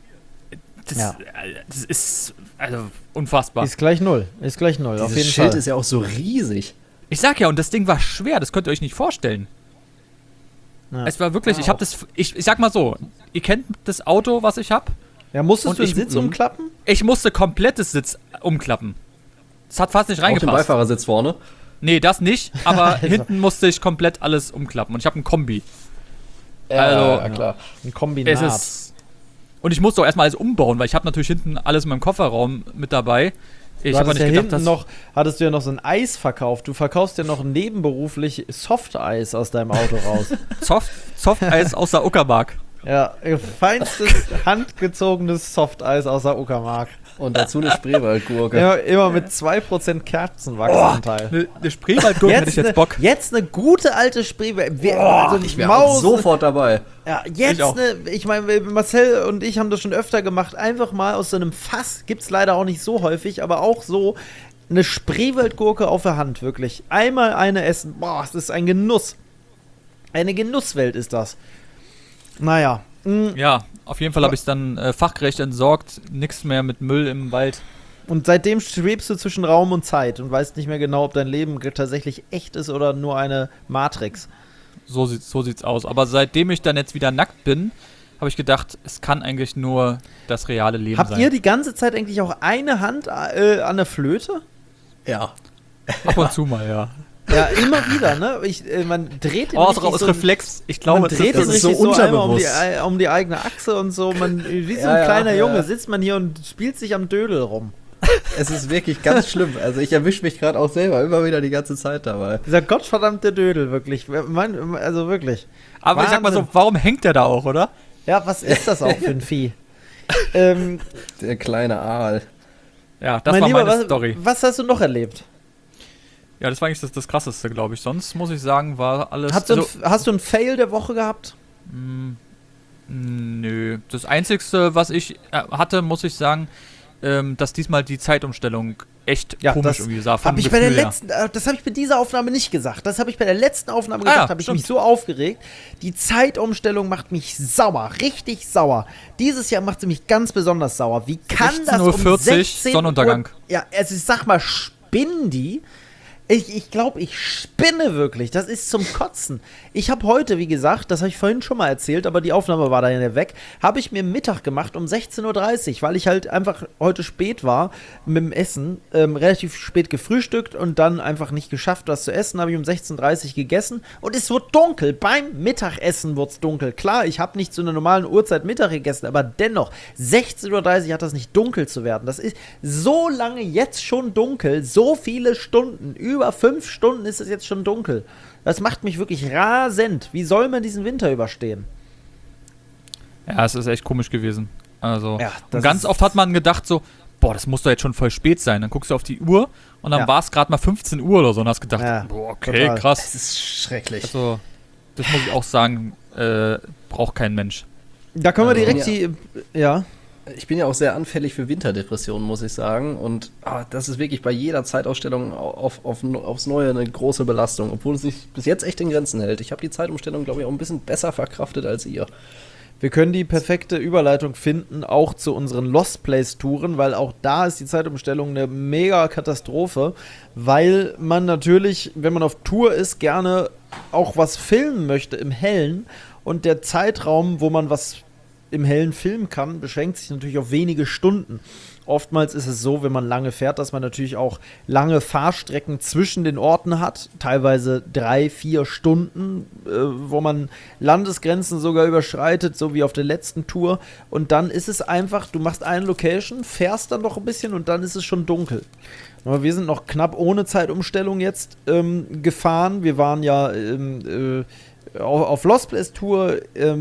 das ist also unfassbar. Ist gleich null, auf jeden Fall. Dieses Schild ist ja auch so riesig. Ich sag ja, und das Ding war schwer, das könnt ihr euch nicht vorstellen. Ja. Es war wirklich, ich sag mal so, ihr kennt das Auto, was ich hab? Ja, musstest du den Sitz umklappen? Ich musste komplettes Sitz umklappen. Das hat fast nicht reingepasst. Auch den Beifahrersitz vorne? Nee, das nicht, aber hinten musste ich komplett alles umklappen. Und ich habe einen Kombi. Ja, klar. Ein Kombinat. Und ich musste auch erstmal alles umbauen, weil ich habe natürlich hinten alles in meinem Kofferraum mit dabei. Ich habe nicht gedacht, hattest du ja noch so ein Eis verkauft. Du verkaufst ja noch nebenberuflich Softeis aus deinem Auto raus. Softeis aus der Uckermark. Ja, feinstes, handgezogenes Softeis aus der Uckermark. Und dazu eine Spreewaldgurke. Immer mit 2% Kerzenwachsanteil. Eine Spreewaldgurke hätte ich jetzt Bock. Jetzt eine gute alte Spreewaldgurke. Also ich wäre auch sofort dabei. Ja, ich meine, Marcel und ich haben das schon öfter gemacht. Einfach mal aus so einem Fass, gibt's leider auch nicht so häufig, aber auch so eine Spreewaldgurke auf der Hand, wirklich. Einmal eine essen. Boah, das ist ein Genuss. Eine Genusswelt ist das. Naja. Ja, auf jeden Fall habe ich es dann fachgerecht entsorgt. Nichts mehr mit Müll im Wald. Und seitdem schwebst du zwischen Raum und Zeit und weißt nicht mehr genau, ob dein Leben tatsächlich echt ist oder nur eine Matrix. So sieht's aus. Aber seitdem ich dann jetzt wieder nackt bin, habe ich gedacht, es kann eigentlich nur das reale Leben sein. Habt ihr die ganze Zeit eigentlich auch eine Hand an der Flöte? Ja. Ab und zu mal, ja. Ja, immer wieder, ne? Man dreht den aus Reflex. Ich glaube, das ist so unterbewusst. Einmal um die eigene Achse und so. Wie so ein kleiner Junge sitzt man hier und spielt sich am Dödel rum. Es ist wirklich ganz schlimm. Also ich erwische mich gerade auch selber immer wieder die ganze Zeit dabei. Dieser gottverdammte Dödel, wirklich. Also wirklich. Aber Wahnsinn. Ich sag mal so, warum hängt der da auch, oder? Ja, was ist das auch für ein Vieh? Der kleine Aal. Ja, das war meine Story. Was hast du noch erlebt? Ja, das war eigentlich das Krasseste, glaube ich. Sonst muss ich sagen, war alles... Hast du einen Fail der Woche gehabt? Nö. Das Einzigste, was ich hatte, muss ich sagen, dass diesmal die Zeitumstellung echt komisch irgendwie sah. Das habe ich bei dieser Aufnahme nicht gesagt. Das habe ich bei der letzten Aufnahme gesagt, habe ich mich so aufgeregt. Die Zeitumstellung macht mich sauer, richtig sauer. Dieses Jahr macht sie mich ganz besonders sauer. Wie kann das um 16 Sonnenuntergang. Uhr... Ja, also ich sag mal, spinnen die... Ich glaube, ich spinne wirklich. Das ist zum Kotzen. Ich habe heute, wie gesagt, das habe ich vorhin schon mal erzählt, aber die Aufnahme war dann ja weg, habe ich mir Mittag gemacht um 16:30 Uhr, weil ich halt einfach heute spät war mit dem Essen, relativ spät gefrühstückt und dann einfach nicht geschafft, was zu essen, habe ich um 16:30 Uhr gegessen und es wurde dunkel. Beim Mittagessen wurde es dunkel. Klar, ich habe nicht zu einer normalen Uhrzeit Mittag gegessen, aber dennoch, 16:30 Uhr hat das nicht dunkel zu werden. Das ist so lange jetzt schon dunkel, so viele Stunden, über 5 Stunden ist es jetzt schon dunkel. Das macht mich wirklich rasend. Wie soll man diesen Winter überstehen? Ja, es ist echt komisch gewesen. Also, und ganz oft hat man gedacht so, boah, das muss doch jetzt schon voll spät sein. Dann guckst du auf die Uhr und dann war es gerade mal 15 Uhr oder so und hast gedacht, boah, okay, total. Krass. Das ist schrecklich. Also, das muss ich auch sagen, braucht kein Mensch. Da können wir direkt Ich bin ja auch sehr anfällig für Winterdepressionen, muss ich sagen. Und das ist wirklich bei jeder Zeitausstellung aufs Neue eine große Belastung, obwohl es sich bis jetzt echt in Grenzen hält. Ich habe die Zeitumstellung, glaube ich, auch ein bisschen besser verkraftet als ihr. Wir können die perfekte Überleitung finden, auch zu unseren Lost Place Touren, weil auch da ist die Zeitumstellung eine mega Katastrophe, weil man natürlich, wenn man auf Tour ist, gerne auch was filmen möchte im Hellen und der Zeitraum, wo man was im Hellen filmen kann, beschränkt sich natürlich auf wenige Stunden. Oftmals ist es so, wenn man lange fährt, dass man natürlich auch lange Fahrstrecken zwischen den Orten hat, teilweise 3-4 Stunden, wo man Landesgrenzen sogar überschreitet, so wie auf der letzten Tour. Und dann ist es einfach, du machst eine Location, fährst dann noch ein bisschen und dann ist es schon dunkel. Aber wir sind noch knapp ohne Zeitumstellung jetzt gefahren. Wir waren ja auf Lost Place Tour,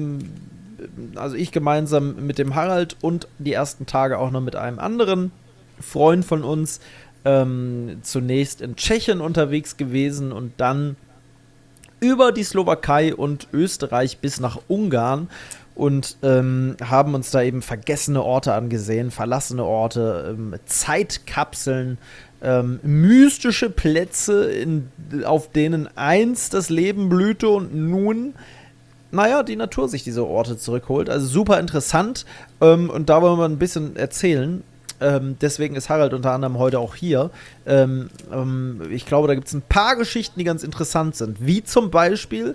also ich gemeinsam mit dem Harald und die ersten Tage auch noch mit einem anderen Freund von uns, zunächst in Tschechien unterwegs gewesen und dann über die Slowakei und Österreich bis nach Ungarn und haben uns da eben vergessene Orte angesehen, verlassene Orte, Zeitkapseln, mystische Plätze, auf denen einst das Leben blühte und nun die Natur sich diese Orte zurückholt. Also super interessant. Und da wollen wir ein bisschen erzählen. Deswegen ist Harald unter anderem heute auch hier. Ich glaube, da gibt es ein paar Geschichten, die ganz interessant sind. Wie zum Beispiel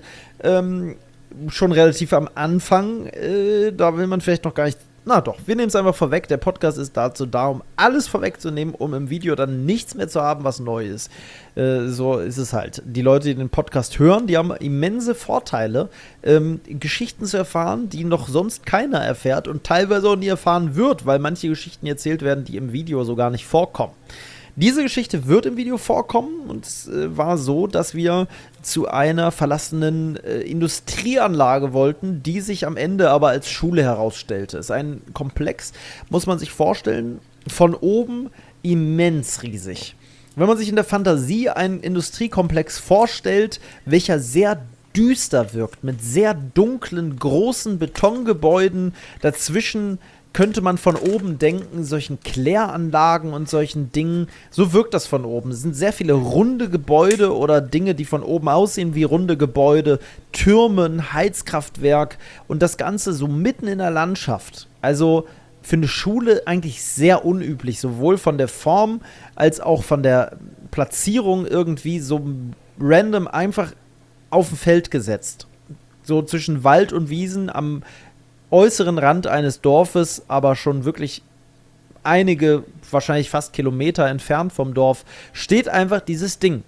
schon relativ am Anfang, da will man vielleicht noch gar nicht. Na doch, wir nehmen es einfach vorweg. Der Podcast ist dazu da, um alles vorwegzunehmen, um im Video dann nichts mehr zu haben, was neu ist. So ist es halt. Die Leute, die den Podcast hören, die haben immense Vorteile, Geschichten zu erfahren, die noch sonst keiner erfährt und teilweise auch nie erfahren wird, weil manche Geschichten erzählt werden, die im Video so gar nicht vorkommen. Diese Geschichte wird im Video vorkommen und es war so, dass wir zu einer verlassenen Industrieanlage wollten, die sich am Ende aber als Schule herausstellte. Es ist ein Komplex, muss man sich vorstellen, von oben immens riesig. Wenn man sich in der Fantasie einen Industriekomplex vorstellt, welcher sehr düster wirkt, mit sehr dunklen, großen Betongebäuden, dazwischen könnte man von oben denken, solchen Kläranlagen und solchen Dingen, so wirkt das von oben. Es sind sehr viele runde Gebäude oder Dinge, die von oben aussehen wie runde Gebäude, Türme, ein Heizkraftwerk und das Ganze so mitten in der Landschaft. Also für eine Schule eigentlich sehr unüblich, sowohl von der Form als auch von der Platzierung irgendwie so random einfach auf dem Feld gesetzt. So zwischen Wald und Wiesen am äußeren Rand eines Dorfes, aber schon wirklich einige, wahrscheinlich fast Kilometer entfernt vom Dorf, steht einfach dieses Ding.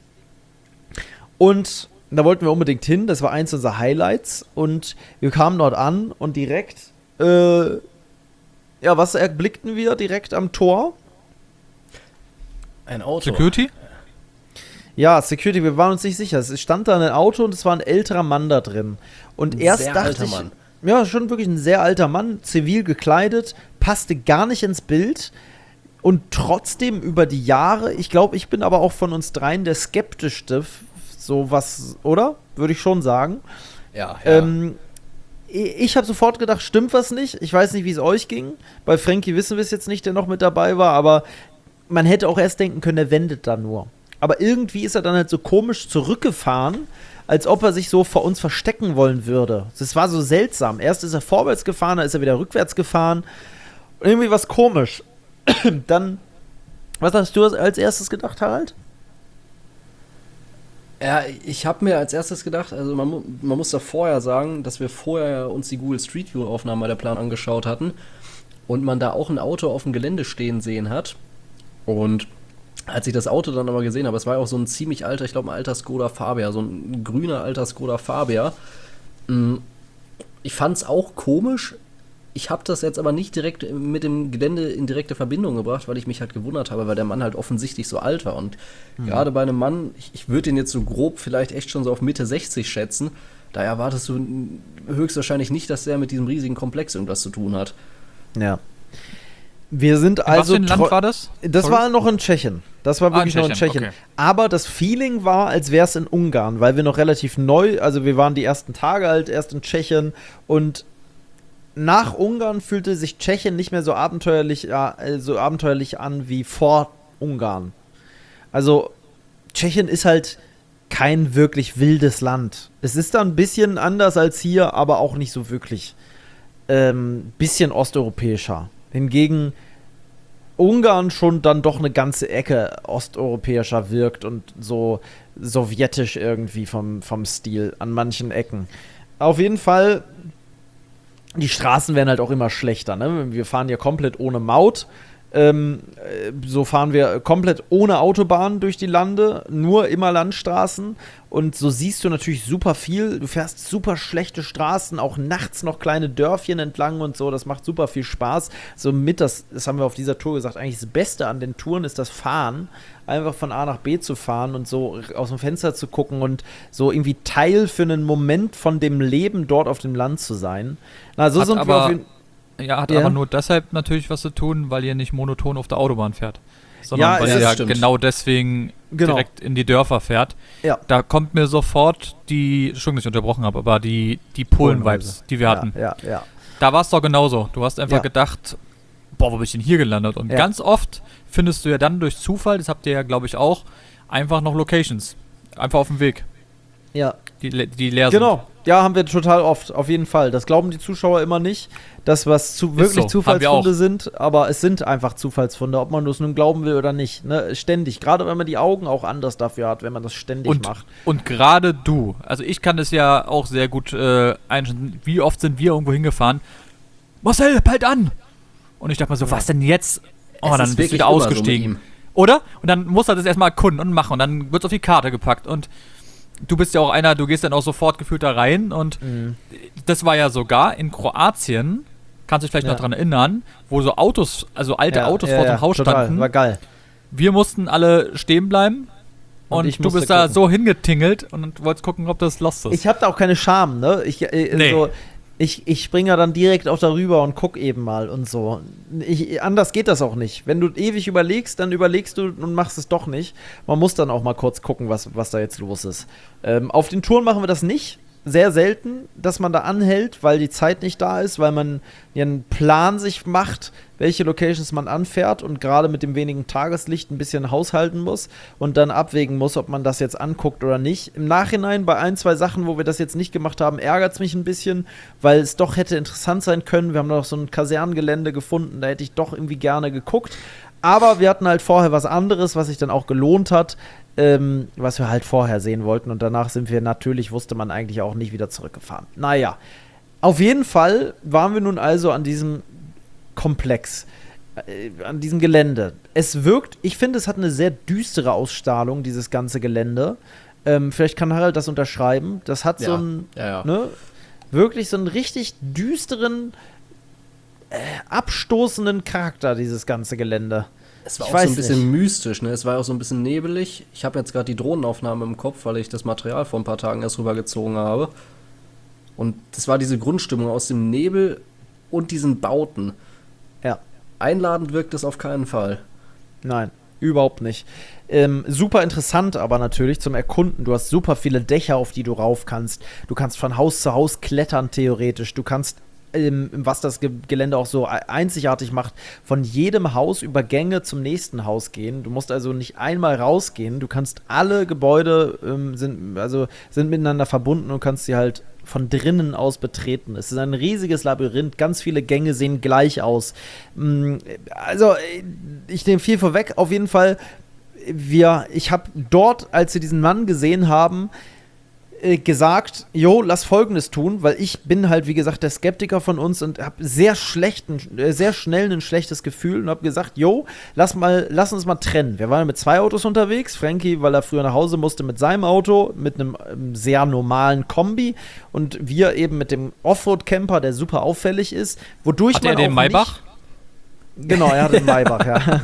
Und da wollten wir unbedingt hin, das war eins unserer Highlights und wir kamen dort an und direkt, was erblickten wir direkt am Tor? Ein Auto. Security? Ja, Security, wir waren uns nicht sicher. Es stand da ein Auto und es war ein älterer Mann da drin. Und erst dachte ich, ja, schon wirklich ein sehr alter Mann, zivil gekleidet, passte gar nicht ins Bild und trotzdem über die Jahre, ich glaube, ich bin aber auch von uns dreien der skeptischste, sowas, oder? Würde ich schon sagen. Ja. Ich habe sofort gedacht, stimmt was nicht? Ich weiß nicht, wie es euch ging. Bei Frankie wissen wir es jetzt nicht, der noch mit dabei war, aber man hätte auch erst denken können, der wendet da nur. Aber irgendwie ist er dann halt so komisch zurückgefahren, als ob er sich so vor uns verstecken wollen würde. Das war so seltsam. Erst ist er vorwärts gefahren, dann ist er wieder rückwärts gefahren. Und irgendwie was komisch. Dann, was hast du als erstes gedacht, Harald? Ja, ich habe mir als erstes gedacht, also man muss da vorher sagen, dass wir vorher uns die Google Street View Aufnahmen bei der Plan angeschaut hatten und man da auch ein Auto auf dem Gelände stehen sehen hat. Und als ich das Auto dann aber gesehen habe, es war ja auch so ein ziemlich alter, ich glaube ein alter Skoda Fabia, so ein grüner alter Skoda Fabia. Ich fand es auch komisch. Ich habe das jetzt aber nicht direkt mit dem Gelände in direkte Verbindung gebracht, weil ich mich halt gewundert habe, weil der Mann halt offensichtlich so alt war. Und gerade bei einem Mann, ich würde ihn jetzt so grob vielleicht echt schon so auf Mitte 60 schätzen, da erwartest du höchstwahrscheinlich nicht, dass der mit diesem riesigen Komplex irgendwas zu tun hat. Ja. Wir sind also. Was für ein Land war das? Das war noch in Tschechien. Das war wirklich noch in Tschechien. Okay. Aber das Feeling war, als wäre es in Ungarn, weil wir noch relativ neu, also wir waren die ersten Tage halt erst in Tschechien und nach Ungarn fühlte sich Tschechien nicht mehr so abenteuerlich an wie vor Ungarn. Also Tschechien ist halt kein wirklich wildes Land. Es ist da ein bisschen anders als hier, aber auch nicht so wirklich. Bisschen osteuropäischer. Hingegen Ungarn schon dann doch eine ganze Ecke osteuropäischer wirkt und so sowjetisch irgendwie vom Stil an manchen Ecken. Auf jeden Fall, die Straßen werden halt auch immer schlechter. Ne? Wir fahren hier komplett ohne Maut. So fahren wir komplett ohne Autobahn durch die Lande, nur immer Landstraßen. Und so siehst du natürlich super viel. Du fährst super schlechte Straßen, auch nachts noch kleine Dörfchen entlang und so. Das macht super viel Spaß. Das haben wir auf dieser Tour gesagt, eigentlich das Beste an den Touren ist das Fahren. Einfach von A nach B zu fahren und so aus dem Fenster zu gucken und so irgendwie Teil für einen Moment von dem Leben dort auf dem Land zu sein. Na, so sind wir auf jeden Fall. Ja, hat aber nur deshalb natürlich was zu tun, weil ihr nicht monoton auf der Autobahn fährt. Sondern weil ihr ja genau deswegen direkt in die Dörfer fährt. Ja. Da kommt mir sofort Entschuldigung, dass ich unterbrochen habe, aber die Polen-Vibes, die wir hatten. Ja. Da war es doch genauso. Du hast einfach gedacht, boah, wo bin ich denn hier gelandet? Und ganz oft findest du ja dann durch Zufall, das habt ihr ja, glaube ich, auch, einfach noch Locations. Einfach auf dem Weg. Ja. Die leer sind. Genau. Ja, haben wir total oft, auf jeden Fall. Das glauben die Zuschauer immer nicht, dass was wirklich Zufallsfunde sind, aber es sind einfach Zufallsfunde, ob man das nun glauben will oder nicht. Ne? Ständig, gerade wenn man die Augen auch anders dafür hat, wenn man das ständig macht. Und gerade du, also ich kann das ja auch sehr gut einschätzen. Wie oft sind wir irgendwo hingefahren? Marcel, halt an! Und ich dachte mir so, was denn jetzt? Oh, dann bist du wieder ausgestiegen. So oder? Und dann muss er das erstmal erkunden und machen und dann wird es auf die Karte gepackt und du bist ja auch einer, du gehst dann auch sofort gefühlt da rein und das war ja sogar in Kroatien, kannst du dich vielleicht noch dran erinnern, wo so Autos, also alte Autos vor dem Haus standen. War geil. Wir mussten alle stehen bleiben und du bist da so hingetingelt und wolltest gucken, ob das lost ist. Ich hab da auch keine Scham, ne? Ich springe ja dann direkt auch darüber und guck eben mal und so. Anders geht das auch nicht. Wenn du ewig überlegst, dann überlegst du und machst es doch nicht. Man muss dann auch mal kurz gucken, was da jetzt los ist. Auf den Touren machen wir das nicht. Sehr selten, dass man da anhält, weil die Zeit nicht da ist, weil man ja einen Plan sich macht, welche Locations man anfährt und gerade mit dem wenigen Tageslicht ein bisschen haushalten muss und dann abwägen muss, ob man das jetzt anguckt oder nicht. Im Nachhinein bei 1, 2 Sachen, wo wir das jetzt nicht gemacht haben, ärgert es mich ein bisschen, weil es doch hätte interessant sein können. Wir haben noch so ein Kasernengelände gefunden, da hätte ich doch irgendwie gerne geguckt. Aber wir hatten halt vorher was anderes, was sich dann auch gelohnt hat, was wir halt vorher sehen wollten. Und danach sind wir natürlich, wusste man eigentlich auch nicht, wieder zurückgefahren. Naja, auf jeden Fall waren wir nun also an diesem Komplex, an diesem Gelände. Es wirkt, ich finde, es hat eine sehr düstere Ausstrahlung, dieses ganze Gelände. Vielleicht kann Harald das unterschreiben. Das hat so einen, ne, wirklich so einen richtig düsteren, abstoßenden Charakter, dieses ganze Gelände. Es war auch so ein bisschen mystisch, ne? Es war auch so ein bisschen nebelig. Ich habe jetzt gerade die Drohnenaufnahme im Kopf, weil ich das Material vor ein paar Tagen erst rübergezogen habe. Und das war diese Grundstimmung aus dem Nebel und diesen Bauten. Ja. Einladend wirkt es auf keinen Fall. Nein, überhaupt nicht. Super interessant aber natürlich zum Erkunden. Du hast super viele Dächer, auf die du rauf kannst. Du kannst von Haus zu Haus klettern, theoretisch. Du kannst, was das Gelände auch so einzigartig macht, von jedem Haus über Gänge zum nächsten Haus gehen. Du musst also nicht einmal rausgehen. Du kannst alle Gebäude sind miteinander verbunden und kannst sie halt von drinnen aus betreten. Es ist ein riesiges Labyrinth, ganz viele Gänge sehen gleich aus. Also, ich nehme viel vorweg. Auf jeden Fall, ich habe dort, als wir diesen Mann gesehen haben, gesagt, jo, lass Folgendes tun, weil ich bin halt, wie gesagt, der Skeptiker von uns und habe sehr schnell ein schlechtes Gefühl und habe gesagt, jo, lass uns mal trennen. Wir waren mit 2 Autos unterwegs, Frankie, weil er früher nach Hause musste mit seinem Auto, mit einem sehr normalen Kombi und wir eben mit dem Offroad-Camper, der super auffällig ist, wodurch hat man er den Maybach? Genau, er hatte einen Maybach, ja.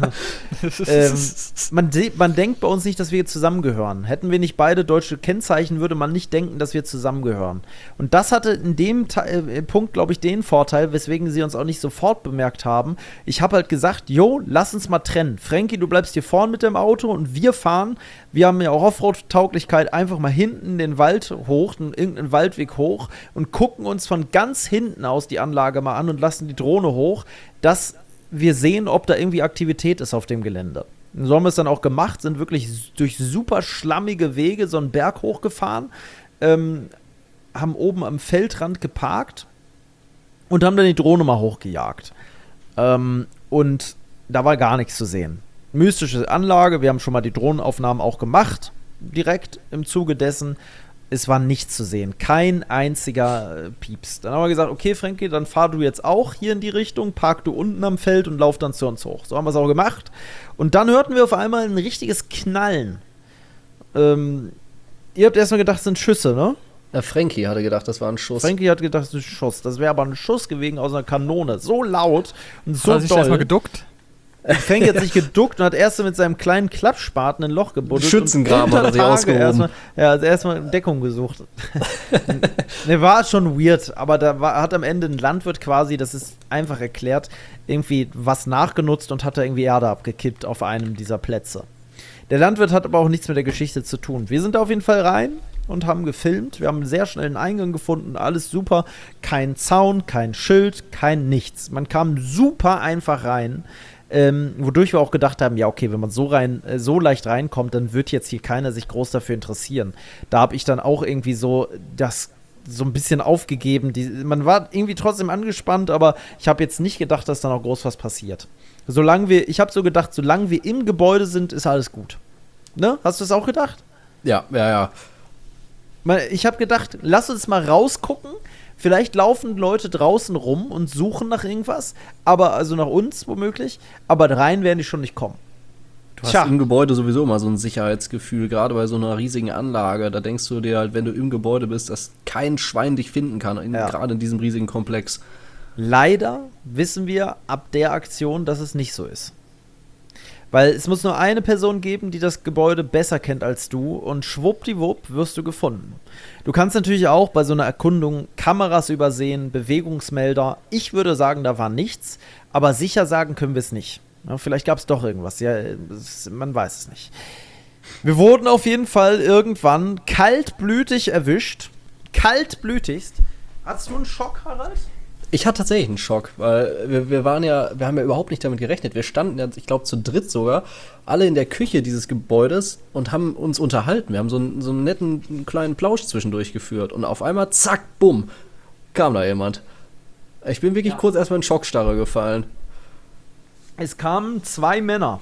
Man denkt bei uns nicht, dass wir zusammengehören. Hätten wir nicht beide deutsche Kennzeichen, würde man nicht denken, dass wir zusammengehören. Und das hatte in dem Punkt, glaube ich, den Vorteil, weswegen sie uns auch nicht sofort bemerkt haben. Ich habe halt gesagt, jo, lass uns mal trennen. Frankie, du bleibst hier vorne mit dem Auto und wir fahren. Wir haben ja auch Offroad-Tauglichkeit, einfach mal hinten den Wald hoch, irgendeinen Waldweg hoch und gucken uns von ganz hinten aus die Anlage mal an und lassen die Drohne hoch, dass wir sehen, ob da irgendwie Aktivität ist auf dem Gelände. So haben wir es dann auch gemacht, sind wirklich durch super schlammige Wege so einen Berg hochgefahren, haben oben am Feldrand geparkt und haben dann die Drohne mal hochgejagt. Und da war gar nichts zu sehen. Mystische Anlage, wir haben schon mal die Drohnenaufnahmen auch gemacht, direkt im Zuge dessen. Es war nichts zu sehen, kein einziger Pieps. Dann haben wir gesagt, okay Frankie, dann fahr du jetzt auch hier in die Richtung, park du unten am Feld und lauf dann zu uns hoch. So haben wir es auch gemacht. Und dann hörten wir auf einmal ein richtiges Knallen. Ihr habt erstmal gedacht, es sind Schüsse, ne? Ja, Frankie hatte gedacht, das war ein Schuss. Frankie hat gedacht, das ist ein Schuss. Das wäre aber ein Schuss gewesen aus einer Kanone. So laut und so doll. Hat er sich erstmal geduckt? Frankie hat sich geduckt und hat erst mit seinem kleinen Klappspaten ein Loch gebuddelt. Schützengraben hat er sich ausgehoben. Erstmal Deckung gesucht. Ne, war schon weird, aber hat am Ende ein Landwirt quasi, das ist einfach erklärt, irgendwie was nachgenutzt und hat da irgendwie Erde abgekippt auf einem dieser Plätze. Der Landwirt hat aber auch nichts mit der Geschichte zu tun. Wir sind da auf jeden Fall rein und haben gefilmt. Wir haben sehr schnell einen Eingang gefunden, alles super. Kein Zaun, kein Schild, kein nichts. Man kam super einfach rein. Wodurch wir auch gedacht haben, ja okay, wenn man so leicht reinkommt, dann wird jetzt hier keiner sich groß dafür interessieren. Da habe ich dann auch irgendwie so das so ein bisschen aufgegeben. Man war irgendwie trotzdem angespannt, aber ich habe jetzt nicht gedacht, dass da noch groß was passiert. Ich habe so gedacht, solange wir im Gebäude sind, ist alles gut. Ne? Hast du das auch gedacht? Ja. Ich habe gedacht, lass uns mal rausgucken. Vielleicht laufen Leute draußen rum und suchen nach irgendwas, also nach uns womöglich, aber rein werden die schon nicht kommen. Du hast im Gebäude sowieso immer so ein Sicherheitsgefühl, gerade bei so einer riesigen Anlage. Da denkst du dir halt, wenn du im Gebäude bist, dass kein Schwein dich finden kann, gerade in diesem riesigen Komplex. Leider wissen wir ab der Aktion, dass es nicht so ist. Weil es muss nur eine Person geben, die das Gebäude besser kennt als du und schwuppdiwupp wirst du gefunden. Du kannst natürlich auch bei so einer Erkundung Kameras übersehen, Bewegungsmelder. Ich würde sagen, da war nichts, aber sicher sagen können wir es nicht. Ja, vielleicht gab es doch irgendwas, ja, man weiß es nicht. Wir wurden auf jeden Fall irgendwann kaltblütig erwischt. Kaltblütigst. Hattest du einen Schock, Harald? Ich hatte tatsächlich einen Schock, weil wir haben ja überhaupt nicht damit gerechnet. Wir standen ja, ich glaube, zu dritt sogar, alle in der Küche dieses Gebäudes und haben uns unterhalten. Wir haben so einen netten kleinen Plausch zwischendurch geführt und auf einmal, zack, bumm, kam da jemand. Ich bin wirklich kurz erstmal in Schockstarre gefallen. Es kamen 2 Männer.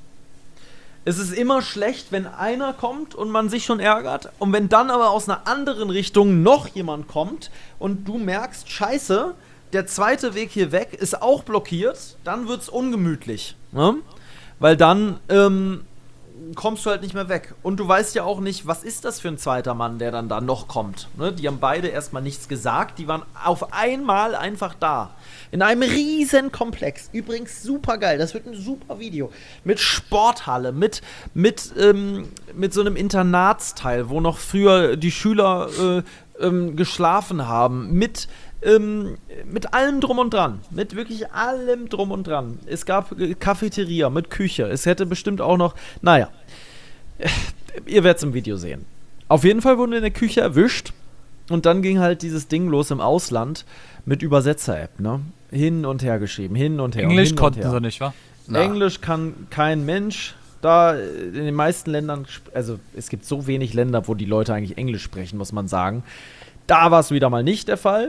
Es ist immer schlecht, wenn einer kommt und man sich schon ärgert. Und wenn dann aber aus einer anderen Richtung noch jemand kommt und du merkst, scheiße, der zweite Weg hier weg ist auch blockiert, dann wird's ungemütlich. Ne? Weil dann kommst du halt nicht mehr weg. Und du weißt ja auch nicht, was ist das für ein zweiter Mann, der dann da noch kommt. Ne? Die haben beide erstmal nichts gesagt, die waren auf einmal einfach da. In einem riesen Komplex. Übrigens super geil, das wird ein super Video. Mit Sporthalle, mit so einem Internatsteil, wo noch früher die Schüler geschlafen haben, mit allem drum und dran. Mit wirklich allem drum und dran. Es gab Cafeteria mit Küche. Es hätte bestimmt auch noch, naja, ihr werdet es im Video sehen. Auf jeden Fall wurden wir in der Küche erwischt. Und dann ging halt dieses Ding los im Ausland mit Übersetzer-App, ne? Hin und her geschrieben, hin und her. Englisch konnten sie nicht, wa? Englisch kann kein Mensch. Da in den meisten Ländern, also es gibt so wenig Länder, wo die Leute eigentlich Englisch sprechen, muss man sagen. Da war es wieder mal nicht der Fall.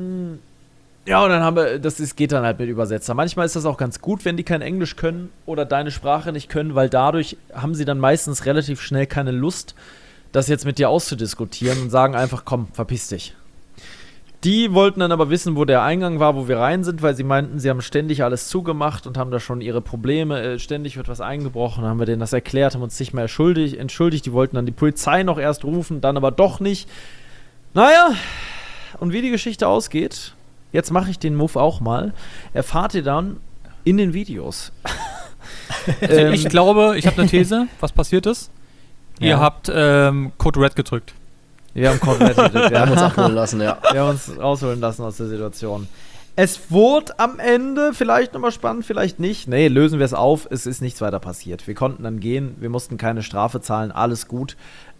Ja, und dann geht dann halt mit Übersetzer. Manchmal ist das auch ganz gut, wenn die kein Englisch können oder deine Sprache nicht können, weil dadurch haben sie dann meistens relativ schnell keine Lust, das jetzt mit dir auszudiskutieren und sagen einfach, komm, verpiss dich. Die wollten dann aber wissen, wo der Eingang war, wo wir rein sind, weil sie meinten, sie haben ständig alles zugemacht und haben da schon ihre Probleme, ständig wird was eingebrochen, dann haben wir denen das erklärt, haben uns nicht mehr entschuldigt, die wollten dann die Polizei noch erst rufen, dann aber doch nicht. Naja, und wie die Geschichte ausgeht, jetzt mache ich den Move auch mal, erfahrt ihr dann in den Videos. Also ich glaube, ich habe eine These, was passiert ist. Ihr habt Code Red gedrückt. Wir haben Code Red gedrückt. Wir haben uns abholen lassen, ja. Wir haben uns rausholen lassen aus der Situation. Es wurde am Ende vielleicht nochmal spannend, vielleicht nicht. Nee, lösen wir es auf. Es ist nichts weiter passiert. Wir konnten dann gehen. Wir mussten keine Strafe zahlen. Alles gut.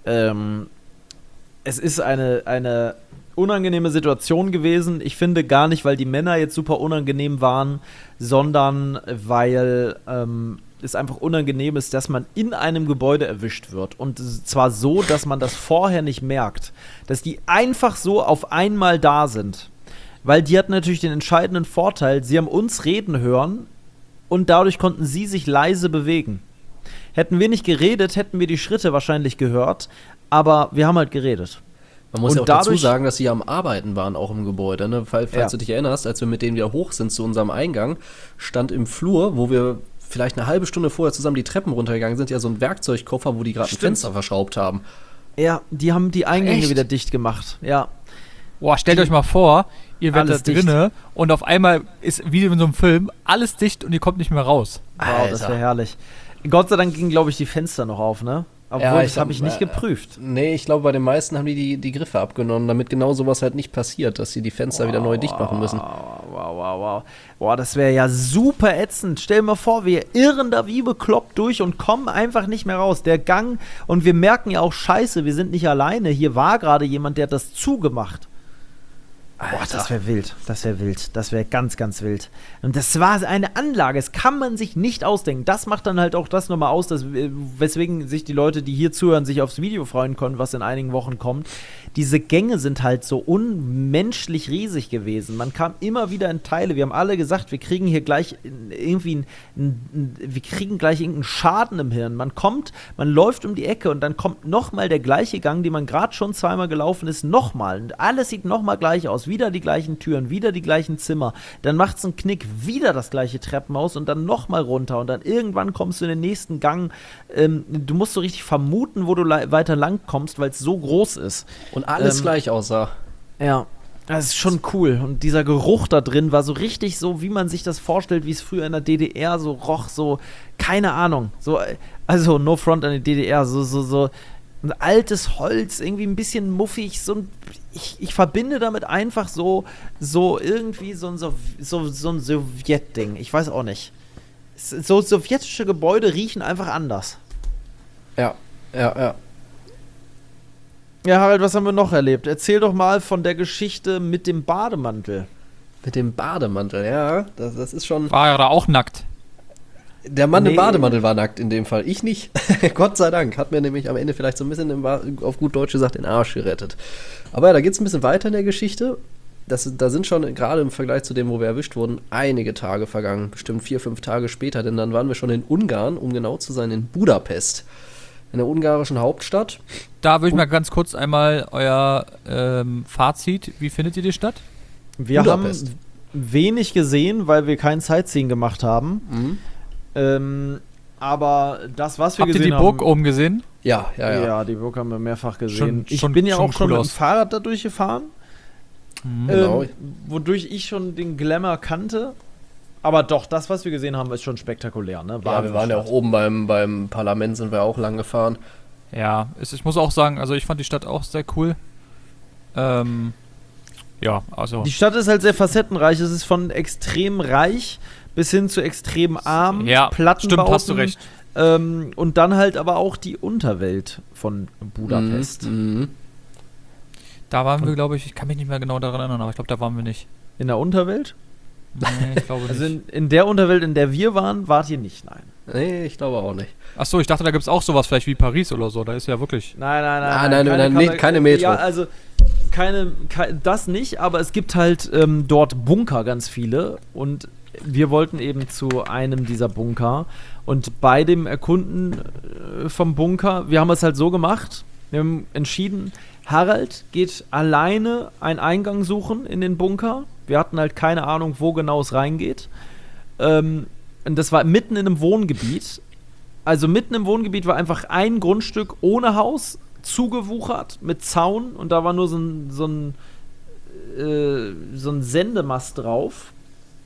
Es ist eine unangenehme Situation gewesen. Ich finde gar nicht, weil die Männer jetzt super unangenehm waren, sondern weil es einfach unangenehm ist, dass man in einem Gebäude erwischt wird. Und zwar so, dass man das vorher nicht merkt. Dass die einfach so auf einmal da sind. Weil die hatten natürlich den entscheidenden Vorteil, sie haben uns reden hören und dadurch konnten sie sich leise bewegen. Hätten wir nicht geredet, hätten wir die Schritte wahrscheinlich gehört, aber wir haben halt geredet. Man muss ja auch dazu sagen, dass sie am Arbeiten waren, auch im Gebäude. Ne? Falls du dich erinnerst, als wir mit denen wieder hoch sind zu unserem Eingang, stand im Flur, wo wir vielleicht eine halbe Stunde vorher zusammen die Treppen runtergegangen sind, ja so ein Werkzeugkoffer, wo die gerade ein Fenster verschraubt haben. Ja, die haben die Eingänge wieder dicht gemacht, ja. Boah, stellt euch mal vor, ihr werdet da drinne und auf einmal ist, wie in so einem Film, alles dicht und ihr kommt nicht mehr raus. Wow, Alter. Das wäre herrlich. Gott sei Dank gingen, glaube ich, die Fenster noch auf, ne? Obwohl, ja, das habe ich nicht geprüft. Nee, ich glaube, bei den meisten haben die Griffe abgenommen, damit genau sowas halt nicht passiert, dass sie die Fenster wieder neu dicht machen müssen. Wow. Boah, das wäre ja super ätzend. Stell dir mal vor, wir irren da wie bekloppt durch und kommen einfach nicht mehr raus. Der Gang, und wir merken ja auch, scheiße, wir sind nicht alleine. Hier war gerade jemand, der hat das zugemacht. Boah, das wäre wild. Das wäre ganz, ganz wild. Und das war eine Anlage. Das kann man sich nicht ausdenken. Das macht dann halt auch das nochmal aus, weswegen sich die Leute, die hier zuhören, sich aufs Video freuen können, was in einigen Wochen kommt. Diese Gänge sind halt so unmenschlich riesig gewesen. Man kam immer wieder in Teile. Wir haben alle gesagt, wir kriegen hier gleich irgendwie irgendeinen Schaden im Hirn. Man läuft um die Ecke und dann kommt nochmal der gleiche Gang, den man gerade schon zweimal gelaufen ist, nochmal. Und alles sieht nochmal gleich aus. Wieder die gleichen Türen, wieder die gleichen Zimmer. Dann macht es einen Knick, wieder das gleiche Treppenhaus und dann nochmal runter. Und dann irgendwann kommst du in den nächsten Gang. Du musst so richtig vermuten, wo du weiter lang kommst, weil es so groß ist. Und alles gleich aussah. Ja, das ist schon cool. Und dieser Geruch da drin war so richtig so, wie man sich das vorstellt, wie es früher in der DDR so roch, so, keine Ahnung. So, also, no front an die DDR, so ein altes Holz, irgendwie ein bisschen muffig, ich verbinde damit einfach so irgendwie so ein Sowjetding. Ich weiß auch nicht. So sowjetische Gebäude riechen einfach anders. Ja. Ja, Harald, was haben wir noch erlebt? Erzähl doch mal von der Geschichte mit dem Bademantel. Mit dem Bademantel, ja. Das ist schon... War er da auch nackt? Der Mann im Bademantel war nackt in dem Fall. Ich nicht. Gott sei Dank. Hat mir nämlich am Ende vielleicht so ein bisschen, auf gut Deutsch gesagt, den Arsch gerettet. Aber ja, da geht es ein bisschen weiter in der Geschichte. Da sind schon, gerade im Vergleich zu dem, wo wir erwischt wurden, einige Tage vergangen. Bestimmt 4-5 Tage später. Denn dann waren wir schon in Ungarn, um genau zu sein, in Budapest. In der ungarischen Hauptstadt. Da würde ich mal ganz kurz einmal euer Fazit. Wie findet ihr die Stadt? Wir Budapest haben wenig gesehen, weil wir kein Sightseeing gemacht haben. Aber das, was wir gesehen haben... Habt ihr die Burg oben gesehen? Ja, die Burg haben wir mehrfach gesehen. Ich bin ja auch schon mit dem Fahrrad da durchgefahren. Genau. Wodurch ich schon den Glamour kannte. Aber doch, das, was wir gesehen haben, ist schon spektakulär. Ne? Ja, wir waren ja auch oben beim Parlament, sind wir auch lang gefahren. Ja, ich muss auch sagen, also ich fand die Stadt auch sehr cool. Ja, also... Die Stadt ist halt sehr facettenreich. Es ist von extrem reich bis hin zu extrem arm, Plattenbauten. Stimmt, hast du recht. Und dann halt aber auch die Unterwelt von Budapest. Da waren wir, glaube ich kann mich nicht mehr genau daran erinnern, aber ich glaube, da waren wir nicht. In der Unterwelt? Nee, ich glaube nicht. Also in der Unterwelt, in der wir waren, wart ihr nicht, nein. Nee, ich glaube auch nicht. Achso, ich dachte, da gibt es auch sowas vielleicht wie Paris oder so. Da ist ja wirklich... Nein, keine Metro. Ja, also das nicht, aber es gibt halt dort Bunker ganz viele und wir wollten eben zu einem dieser Bunker und bei dem Erkunden vom Bunker, wir haben es halt so gemacht, wir haben entschieden, Harald geht alleine einen Eingang suchen in den Bunker. Wir hatten halt keine Ahnung, wo genau es reingeht. Und das war mitten in einem Wohngebiet. Also mitten im Wohngebiet war einfach ein Grundstück ohne Haus, zugewuchert mit Zaun und da war nur so ein Sendemast drauf.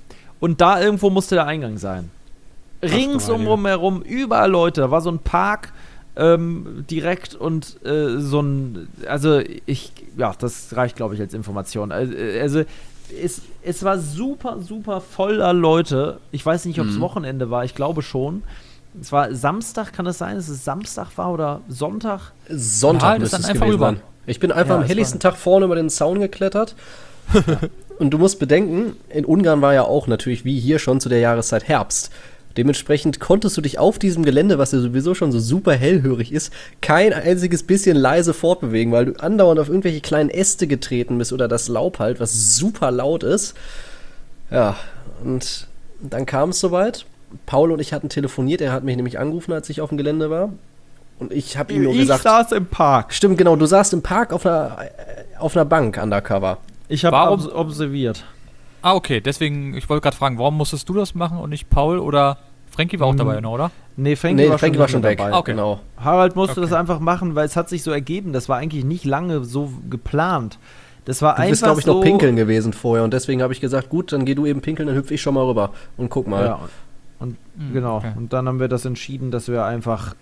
Und da irgendwo musste der Eingang sein. Ringsum herum, überall Leute. Da war so ein Park direkt und so ein, das reicht, glaube ich, als Information. Also es war super, super voller Leute. Ich weiß nicht, ob es Wochenende war, ich glaube schon. Es war Samstag, kann es sein, dass es Samstag war oder Sonntag? Sonntag müsste es gewesen sein. Ich bin einfach am helligsten Tag vorne über den Zaun geklettert. Und du musst bedenken, in Ungarn war ja auch natürlich wie hier schon zu der Jahreszeit Herbst. Dementsprechend konntest du dich auf diesem Gelände, was ja sowieso schon so super hellhörig ist, kein einziges bisschen leise fortbewegen, weil du andauernd auf irgendwelche kleinen Äste getreten bist oder das Laub halt, was super laut ist. Ja, und dann kam es soweit. Paul und ich hatten telefoniert, er hat mich nämlich angerufen, als ich auf dem Gelände war. Und ich habe ihm nur gesagt... Ich saß im Park. Stimmt, genau, du saßt im Park auf einer Bank undercover. Ich habe observiert. Ah, okay, deswegen, ich wollte gerade fragen, warum musstest du das machen und nicht Paul oder Frankie war auch dabei, oder? Nee, Frankie war schon weg. Dabei. Okay. Genau. Harald musste das einfach machen, weil es hat sich so ergeben, das war eigentlich nicht lange so geplant. Das war einfach so... Du bist, glaube ich, noch pinkeln gewesen vorher und deswegen habe ich gesagt, gut, dann geh du eben pinkeln, dann hüpfe ich schon mal rüber und guck mal. Ja, und genau, okay. Und dann haben wir das entschieden, dass dass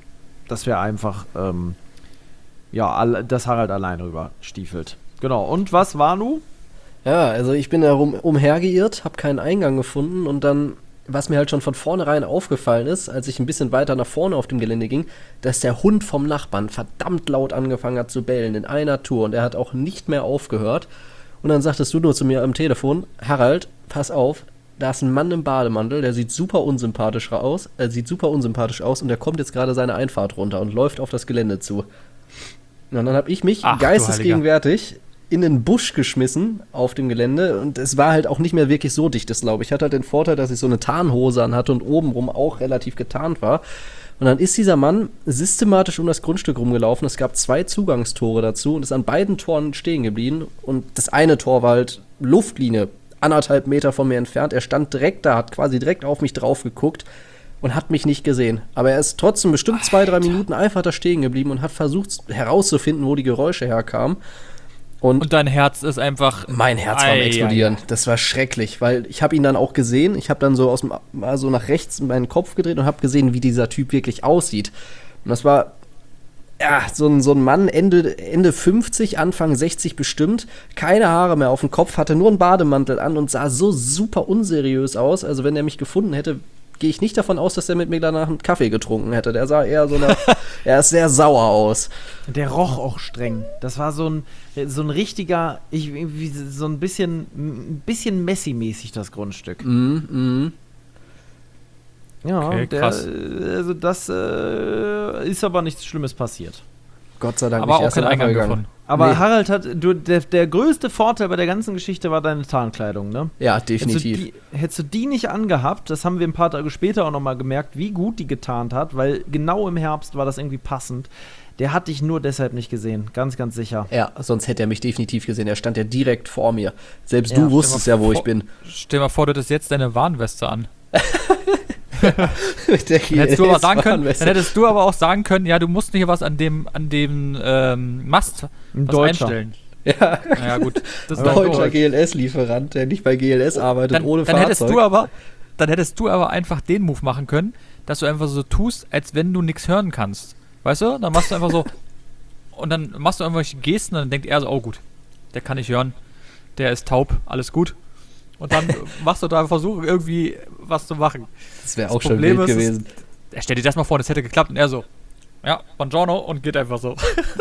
Harald allein rüber stiefelt. Genau, und was war nun? Ja, also ich bin da umhergeirrt, habe keinen Eingang gefunden und dann, was mir halt schon von vornherein aufgefallen ist, als ich ein bisschen weiter nach vorne auf dem Gelände ging, dass der Hund vom Nachbarn verdammt laut angefangen hat zu bellen in einer Tour und er hat auch nicht mehr aufgehört. Und dann sagtest du nur zu mir am Telefon, Harald, pass auf, da ist ein Mann im Bademantel, der sieht super unsympathisch aus und der kommt jetzt gerade seine Einfahrt runter und läuft auf das Gelände zu. Und dann habe ich mich geistesgegenwärtig in den Busch geschmissen auf dem Gelände und es war halt auch nicht mehr wirklich so dichtes Laub. Ich hatte halt den Vorteil, dass ich so eine Tarnhose anhatte und obenrum auch relativ getarnt war. Und dann ist dieser Mann systematisch um das Grundstück rumgelaufen. Es gab 2 Zugangstore dazu und ist an beiden Toren stehen geblieben. Und das eine Tor war halt Luftlinie, 1,5 Meter von mir entfernt. Er stand direkt da, hat quasi direkt auf mich drauf geguckt und hat mich nicht gesehen. Aber er ist trotzdem bestimmt 2-3 Minuten einfach da stehen geblieben und hat versucht herauszufinden, wo die Geräusche herkamen. Und dein Herz ist einfach... Mein Herz war am Explodieren. Das war schrecklich, weil ich habe ihn dann auch gesehen. Ich habe dann so mal so nach rechts meinen Kopf gedreht und habe gesehen, wie dieser Typ wirklich aussieht. Und das war so ein Mann, Ende 50, Anfang 60 bestimmt. Keine Haare mehr auf dem Kopf, hatte nur einen Bademantel an und sah so super unseriös aus. Also wenn er mich gefunden hätte, gehe ich nicht davon aus, dass er mit mir danach einen Kaffee getrunken hätte. Der sah eher er ist sehr sauer aus. Der roch auch streng. Das war so ein richtiger, so ein bisschen Messi-mäßig das Grundstück. Ja, okay, krass. Also das ist aber nichts Schlimmes passiert. Gott sei Dank aber nicht auch kein Eingang gefunden. Aber nee. Harald der größte Vorteil bei der ganzen Geschichte war deine Tarnkleidung, ne? Ja, definitiv. Hättest du die nicht angehabt, das haben wir ein paar Tage später auch nochmal gemerkt, wie gut die getarnt hat, weil genau im Herbst war das irgendwie passend. Der hat dich nur deshalb nicht gesehen, ganz, ganz sicher. Ja, sonst hätte er mich definitiv gesehen. Er stand ja direkt vor mir. Selbst du wusstest ja, wo ich bin. Stell mal vor, du hättest jetzt deine Warnweste an. Dann hättest du aber auch sagen können, ja, du musst nicht was an dem Mast einstellen. Ja, naja, gut. Das ist deutscher GLS-Lieferant, der nicht bei GLS arbeitet, ohne Fahrzeug. Dann hättest du aber einfach den Move machen können, dass du einfach so tust, als wenn du nichts hören kannst. Weißt du? Dann machst du einfach so und dann machst du irgendwelche Gesten und dann denkt er so, oh gut, der kann nicht hören, der ist taub, alles gut. Und dann machst du da Versuche, irgendwie was zu machen. Das wäre auch schon wild gewesen. Stell dir das mal vor, das hätte geklappt und er so, ja, buongiorno und geht einfach so.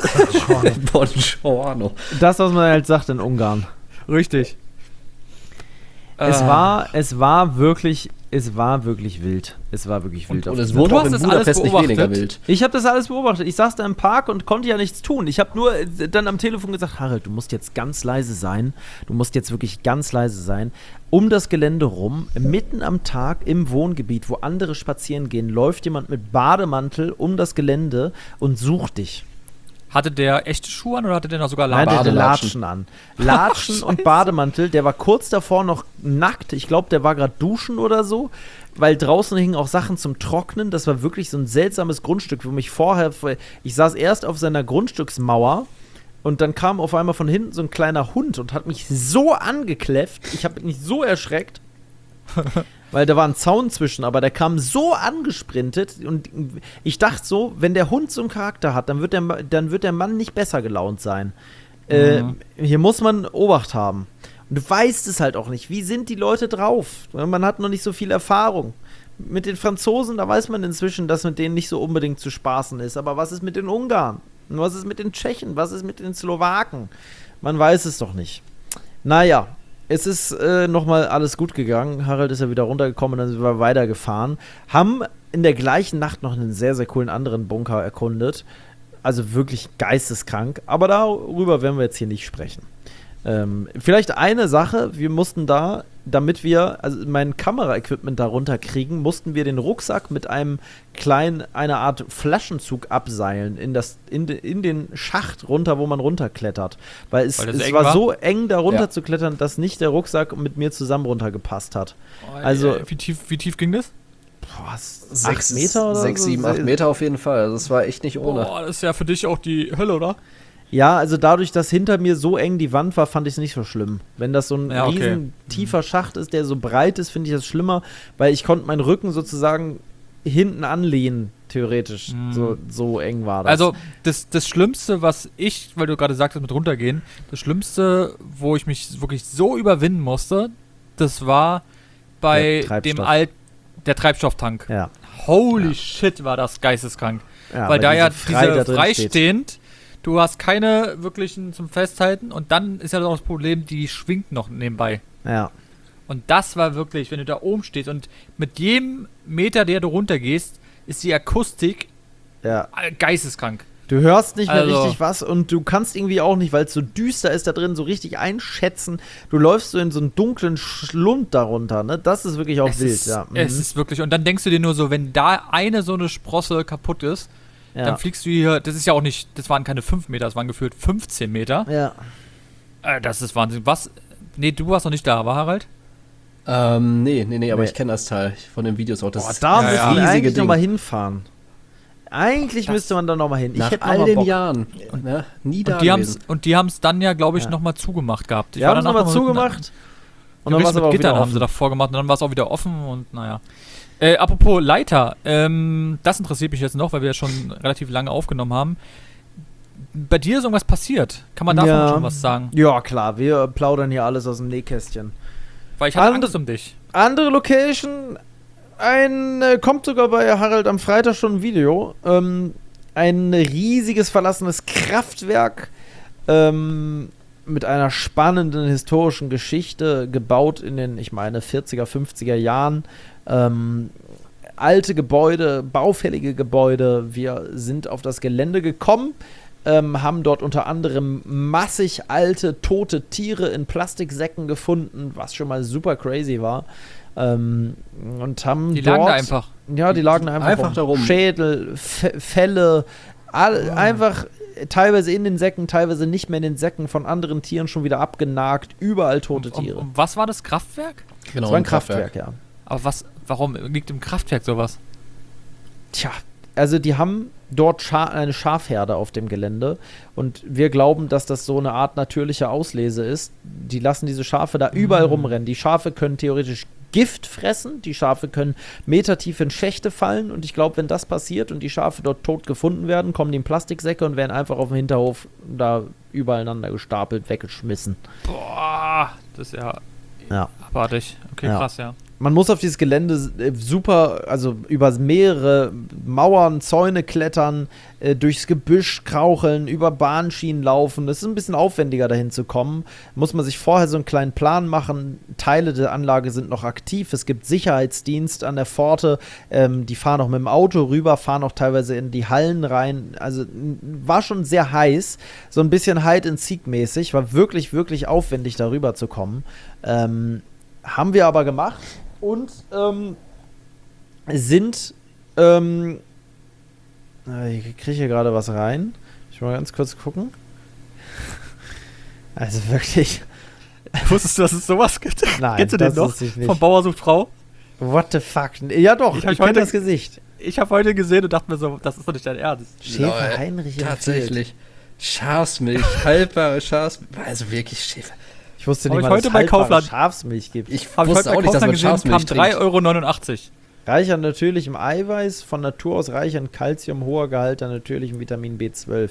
Buongiorno. Das, was man halt sagt in Ungarn. Richtig. Es war wirklich wild. Es war wirklich wild. Und es wurde auch in Budapest nicht weniger wild. Ich habe das alles beobachtet. Ich saß da im Park und konnte ja nichts tun. Ich habe nur dann am Telefon gesagt, Harald, du musst jetzt ganz leise sein. Du musst jetzt wirklich ganz leise sein. Um das Gelände rum, mitten am Tag im Wohngebiet, wo andere spazieren gehen, läuft jemand mit Bademantel um das Gelände und sucht dich. Hatte der echte Schuhe an oder hatte der noch sogar Latschen? Nein, der hatte Latschen an. Latschen und Bademantel. Der war kurz davor noch nackt. Ich glaube, der war gerade duschen oder so. Weil draußen hingen auch Sachen zum Trocknen. Das war wirklich so ein seltsames Grundstück, wo mich vorher... Ich saß erst auf seiner Grundstücksmauer und dann kam auf einmal von hinten so ein kleiner Hund und hat mich so angekläfft. Ich habe mich so erschreckt. Weil da war ein Zaun zwischen, aber der kam so angesprintet und ich dachte so, wenn der Hund so einen Charakter hat, dann wird der Mann nicht besser gelaunt sein. Hier muss man Obacht haben. Und du weißt es halt auch nicht. Wie sind die Leute drauf? Man hat noch nicht so viel Erfahrung. Mit den Franzosen, da weiß man inzwischen, dass mit denen nicht so unbedingt zu spaßen ist. Aber was ist mit den Ungarn? Und was ist mit den Tschechen? Was ist mit den Slowaken? Man weiß es doch nicht. Naja, es ist nochmal alles gut gegangen. Harald ist ja wieder runtergekommen und dann sind wir weitergefahren. Haben in der gleichen Nacht noch einen sehr, sehr coolen anderen Bunker erkundet. Also wirklich geisteskrank. Aber darüber werden wir jetzt hier nicht sprechen. Vielleicht eine Sache, wir mussten da, damit wir mein Kameraequipment da runterkriegen, mussten wir den Rucksack mit einer Art Flaschenzug abseilen in den Schacht runter, wo man runterklettert. Weil es war so eng, da runter zu klettern, dass nicht der Rucksack mit mir zusammen runtergepasst hat. Also, wie tief ging das? Boah, 6 Meter oder 6, 7, 8 Meter auf jeden Fall. Also das war echt nicht ohne. Boah, das ist ja für dich auch die Hölle, oder? Ja, also dadurch, dass hinter mir so eng die Wand war, fand ich es nicht so schlimm. Wenn das so ein riesen tiefer Schacht ist, der so breit ist, finde ich das schlimmer, weil ich konnte meinen Rücken sozusagen hinten anlehnen, theoretisch. So eng war das. Also das Schlimmste, weil du gerade sagtest mit runtergehen, das Schlimmste, wo ich mich wirklich so überwinden musste, das war bei der Treibstofftank. Ja. Holy shit, war das geisteskrank. Ja, weil da ja diese freistehend, du hast keine wirklichen zum Festhalten und dann ist ja auch das Problem, die schwingt noch nebenbei. Ja. Und das war wirklich, wenn du da oben stehst und mit jedem Meter, der du runtergehst, ist die Akustik geisteskrank. Du hörst nicht mehr richtig was und du kannst irgendwie auch nicht, weil es so düster ist da drin, so richtig einschätzen. Du läufst so in so einen dunklen Schlund darunter, ne? Das ist wirklich auch wild, ja. Es ist wirklich, und dann denkst du dir nur so, wenn da so eine Sprosse kaputt ist, dann fliegst du hier, das ist ja auch nicht, das waren keine 5 Meter, das waren gefühlt 15 Meter. Ja. Das ist Wahnsinn. Was? Nee, du warst noch nicht da, war Harald? Nee, aber ich kenne das Teil von den Videos auch. Da müssen wir eigentlich nochmal hinfahren. Eigentlich müsste man da nochmal hin. Nach all den Jahren. Nie da gewesen. Und die haben es dann ja, glaube ich, nochmal zugemacht gehabt. Die haben es nochmal zugemacht. Und dann war es aber auch wieder offen. Haben sie davor gemacht und dann war es auch wieder offen und naja. Apropos Leiter, das interessiert mich jetzt noch, weil wir ja schon relativ lange aufgenommen haben. Bei dir ist irgendwas passiert. Kann man davon schon was sagen? Ja, klar. Wir plaudern hier alles aus dem Nähkästchen. Weil ich hatte Angst um dich. Andere Location, kommt sogar bei Harald am Freitag schon ein Video. Ein riesiges verlassenes Kraftwerk mit einer spannenden historischen Geschichte, gebaut in den, ich meine, 40er, 50er Jahren. Alte Gebäude, baufällige Gebäude. Wir sind auf das Gelände gekommen, haben dort unter anderem massig alte, tote Tiere in Plastiksäcken gefunden, was schon mal super crazy war. Und haben die lagen da einfach. Ja, die lagen einfach darum. Schädel, Felle, einfach teilweise in den Säcken, teilweise nicht mehr in den Säcken, von anderen Tieren schon wieder abgenagt, überall tote Tiere. Und was war das Kraftwerk? Genau, das war ein Kraftwerk, ja. Aber warum liegt im Kraftwerk sowas? Tja, also die haben dort eine Schafherde auf dem Gelände und wir glauben, dass das so eine Art natürliche Auslese ist. Die lassen diese Schafe da überall rumrennen. Die Schafe können theoretisch Gift fressen, die Schafe können metertief in Schächte fallen und ich glaube, wenn das passiert und die Schafe dort tot gefunden werden, kommen die in Plastiksäcke und werden einfach auf dem Hinterhof da übereinander gestapelt, weggeschmissen. Boah, das ist ja abartig. Okay, krass, ja. Man muss auf dieses Gelände also über mehrere Mauern, Zäune klettern, durchs Gebüsch kraucheln, über Bahnschienen laufen. Das ist ein bisschen aufwendiger, dahin zu kommen. Muss man sich vorher so einen kleinen Plan machen. Teile der Anlage sind noch aktiv. Es gibt Sicherheitsdienst an der Pforte. Die fahren auch mit dem Auto rüber, fahren auch teilweise in die Hallen rein. Also war schon sehr heiß. So ein bisschen Hide-and-Seek-mäßig. War wirklich, wirklich aufwendig, darüber zu kommen. Haben wir aber gemacht. Und sind ich kriege hier gerade was rein. Ich will mal ganz kurz gucken. Also wirklich. Wusstest du, dass es sowas gibt? Nein, kennst du den noch? Von Bauer sucht Frau? What the fuck? Ja doch, ich kenne das Gesicht. Ich habe heute gesehen und dachte mir so, das ist doch nicht dein Ernst. Schäfer Heinrich tatsächlich. Schafsmilch, haltbare Schafsmilch. Also wirklich Schäfer. Ich wusste nicht mal, dass es haltbare Schafsmilch gibt. Ich wusste auch nicht, dass man Schafsmilch trinkt. 3,89 €. Reich an natürlichem Eiweiß, von Natur aus reich an Kalzium, hoher Gehalt an natürlichem Vitamin B12.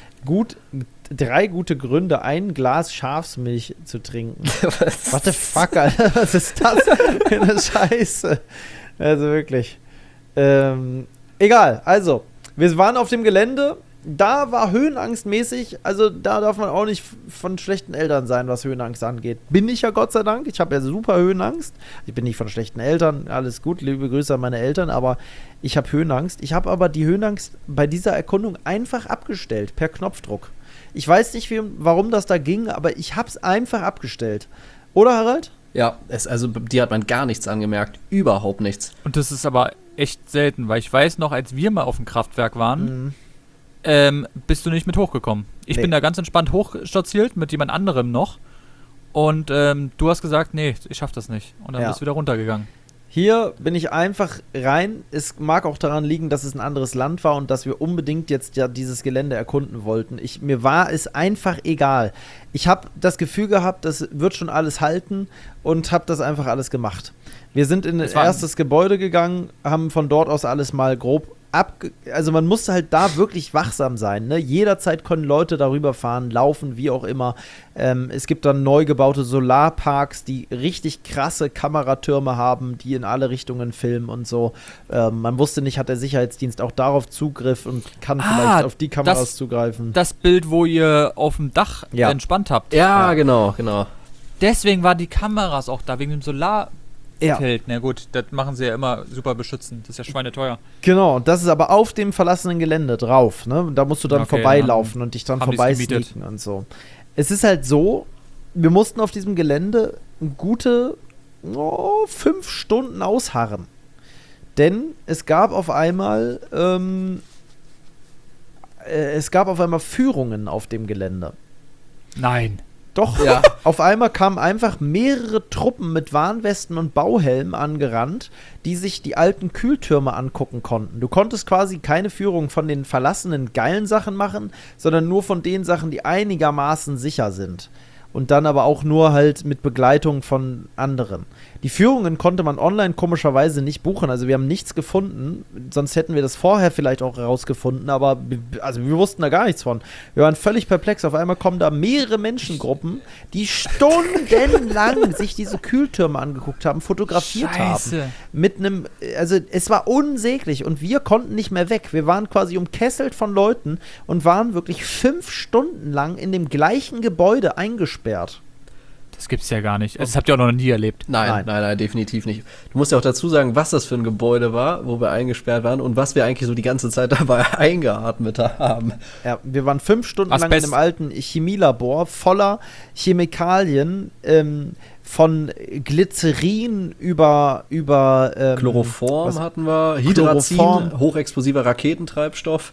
3 gute Gründe, ein Glas Schafsmilch zu trinken. What the fuck, Alter? Was ist das für eine Scheiße? Also wirklich. Egal, also, wir waren auf dem Gelände. Da war höhenangstmäßig, also da darf man auch nicht von schlechten Eltern sein, was Höhenangst angeht. Bin ich ja Gott sei Dank, ich habe ja super Höhenangst. Ich bin nicht von schlechten Eltern, alles gut, liebe Grüße an meine Eltern, aber ich habe Höhenangst. Ich habe aber die Höhenangst bei dieser Erkundung einfach abgestellt, per Knopfdruck. Ich weiß nicht, warum das da ging, aber ich habe es einfach abgestellt. Oder, Harald? Ja, also dir hat man gar nichts angemerkt, überhaupt nichts. Und das ist aber echt selten, weil ich weiß noch, als wir mal auf dem Kraftwerk waren, bist du nicht mit hochgekommen. Ich bin da ganz entspannt hochstolziert mit jemand anderem noch und du hast gesagt, nee, ich schaff das nicht. Und dann bist du wieder runtergegangen. Hier bin ich einfach rein. Es mag auch daran liegen, dass es ein anderes Land war und dass wir unbedingt jetzt ja dieses Gelände erkunden wollten. Mir war es einfach egal. Ich habe das Gefühl gehabt, das wird schon alles halten und habe das einfach alles gemacht. Wir sind in ein erstes Gebäude gegangen, haben von dort aus alles mal grob also man musste halt da wirklich wachsam sein, ne? Jederzeit können Leute darüber fahren, laufen, wie auch immer. Es gibt dann neu gebaute Solarparks, die richtig krasse Kameratürme haben, die in alle Richtungen filmen und so. Man wusste nicht, hat der Sicherheitsdienst auch darauf Zugriff und kann vielleicht auf die Kameras zugreifen. Das Bild, wo ihr auf dem Dach entspannt habt. Ja, genau. Deswegen waren die Kameras auch da, wegen dem Solarfeld. Na gut, das machen sie ja immer super beschützend. Das ist ja schweineteuer. Genau, das ist aber auf dem verlassenen Gelände drauf. Ne? Da musst du dann vorbeilaufen und dich dann vorbeisneaken und so. Es ist halt so, wir mussten auf diesem Gelände gute 5 Stunden ausharren. Denn es gab auf einmal Führungen auf dem Gelände. Nein. Doch, ja. Auf einmal kamen einfach mehrere Truppen mit Warnwesten und Bauhelmen angerannt, die sich die alten Kühltürme angucken konnten. Du konntest quasi keine Führung von den verlassenen geilen Sachen machen, sondern nur von den Sachen, die einigermaßen sicher sind. Und dann aber auch nur halt mit Begleitung von anderen. Die Führungen konnte man online komischerweise nicht buchen. Also wir haben nichts gefunden. Sonst hätten wir das vorher vielleicht auch herausgefunden. Aber wir wussten da gar nichts von. Wir waren völlig perplex. Auf einmal kommen da mehrere Menschengruppen, die stundenlang sich diese Kühltürme angeguckt haben, fotografiert haben. Also es war unsäglich. Und wir konnten nicht mehr weg. Wir waren quasi umkesselt von Leuten und waren wirklich 5 Stunden lang in dem gleichen Gebäude eingesperrt. Das gibt's ja gar nicht. Das habt ihr auch noch nie erlebt. Nein, definitiv nicht. Du musst ja auch dazu sagen, was das für ein Gebäude war, wo wir eingesperrt waren und was wir eigentlich so die ganze Zeit dabei eingeatmet haben. Ja, wir waren 5 Stunden lang in einem alten Chemielabor voller Chemikalien, von Glycerin über Chloroform hatten wir, Hydrazin, hochexplosiver Raketentreibstoff.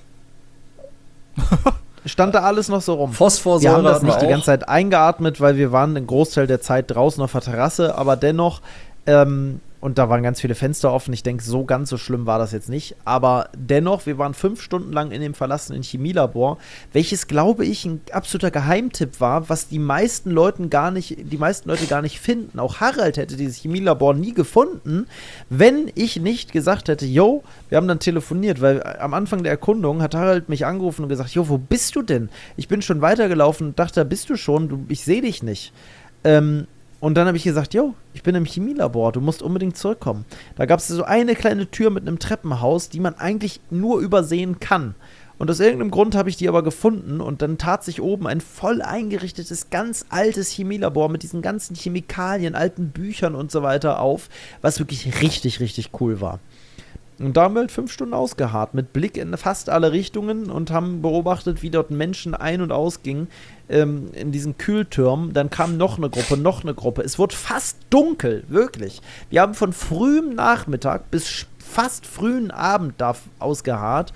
Stand da alles noch so rum. Phosphorsäure. Wir haben das nicht die ganze Zeit eingeatmet, weil wir waren einen Großteil der Zeit draußen auf der Terrasse, aber dennoch, und da waren ganz viele Fenster offen, ich denke, ganz so schlimm war das jetzt nicht, aber dennoch, wir waren 5 Stunden lang in dem verlassenen Chemielabor, welches, glaube ich, ein absoluter Geheimtipp war, was die meisten Leute gar nicht finden. Auch Harald hätte dieses Chemielabor nie gefunden, wenn ich nicht gesagt hätte, wir haben dann telefoniert, weil am Anfang der Erkundung hat Harald mich angerufen und gesagt, wo bist du denn? Ich bin schon weitergelaufen und dachte, da bist du schon, ich sehe dich nicht. Und dann habe ich gesagt, ich bin im Chemielabor, du musst unbedingt zurückkommen. Da gab es so eine kleine Tür mit einem Treppenhaus, die man eigentlich nur übersehen kann. Und aus irgendeinem Grund habe ich die aber gefunden und dann tat sich oben ein voll eingerichtetes, ganz altes Chemielabor mit diesen ganzen Chemikalien, alten Büchern und so weiter auf, was wirklich richtig, richtig cool war. Und da haben wir halt 5 Stunden ausgeharrt, mit Blick in fast alle Richtungen und haben beobachtet, wie dort Menschen ein- und ausgingen in diesen Kühltürmen. Dann kam noch eine Gruppe. Es wurde fast dunkel, wirklich. Wir haben von frühem Nachmittag bis fast frühen Abend da ausgeharrt.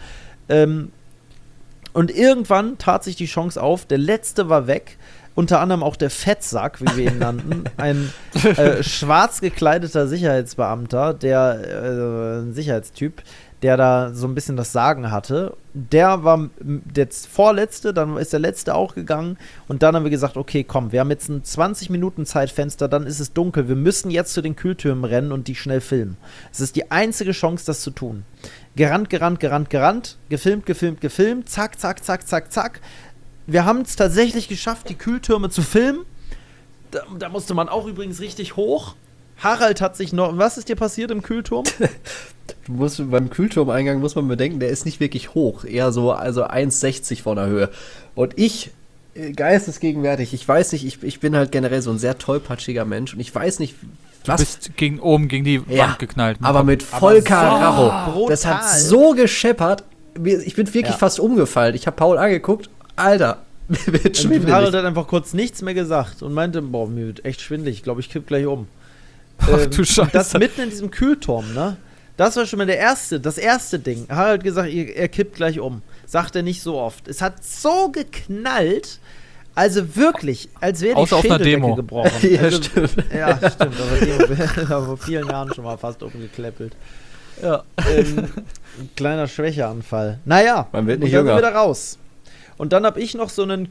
Und irgendwann tat sich die Chance auf, der letzte war weg. Unter anderem auch der Fettsack, wie wir ihn nannten. Ein schwarz gekleideter Sicherheitsbeamter, ein Sicherheitstyp, der da so ein bisschen das Sagen hatte. Der war der Vorletzte, dann ist der Letzte auch gegangen und dann haben wir gesagt, okay, komm, wir haben jetzt ein 20-Minuten-Zeitfenster, dann ist es dunkel, wir müssen jetzt zu den Kühltürmen rennen und die schnell filmen. Es ist die einzige Chance, das zu tun. Gerannt, gefilmt, zack. Wir haben es tatsächlich geschafft, die Kühltürme zu filmen. Da musste man auch übrigens richtig hoch. Harald hat sich noch. Was ist dir passiert im Kühlturm? Beim Kühlturmeingang muss man bedenken, der ist nicht wirklich hoch. Eher so, also 1,60 von der Höhe. Und ich, geistesgegenwärtig, ich weiß nicht, ich bin halt generell so ein sehr tollpatschiger Mensch und ich weiß nicht, was. Du bist gegen die Wand geknallt. Aber mit voll Karacho. So das hat so gescheppert. Ich bin wirklich fast umgefallen. Ich habe Paul angeguckt. Alter, mir wird schwindelig. Harald hat einfach kurz nichts mehr gesagt und meinte, boah, mir wird echt schwindelig. Ich glaube, ich kipp gleich um. Ach du Scheiße. Das mitten in diesem Kühlturm, ne? Das war schon mal das erste Ding. Harald hat gesagt, er kippt gleich um. Sagt er nicht so oft. Es hat so geknallt, also wirklich, als wäre die Schädeldecke gebrochen. Ja, also, stimmt. Ja, stimmt. Aber vor vielen Jahren schon mal fast umgekleppelt. Ja. Ein kleiner Schwächeanfall. Naja, man wird nicht und dann jünger. sind wir da raus. Und dann habe ich noch so einen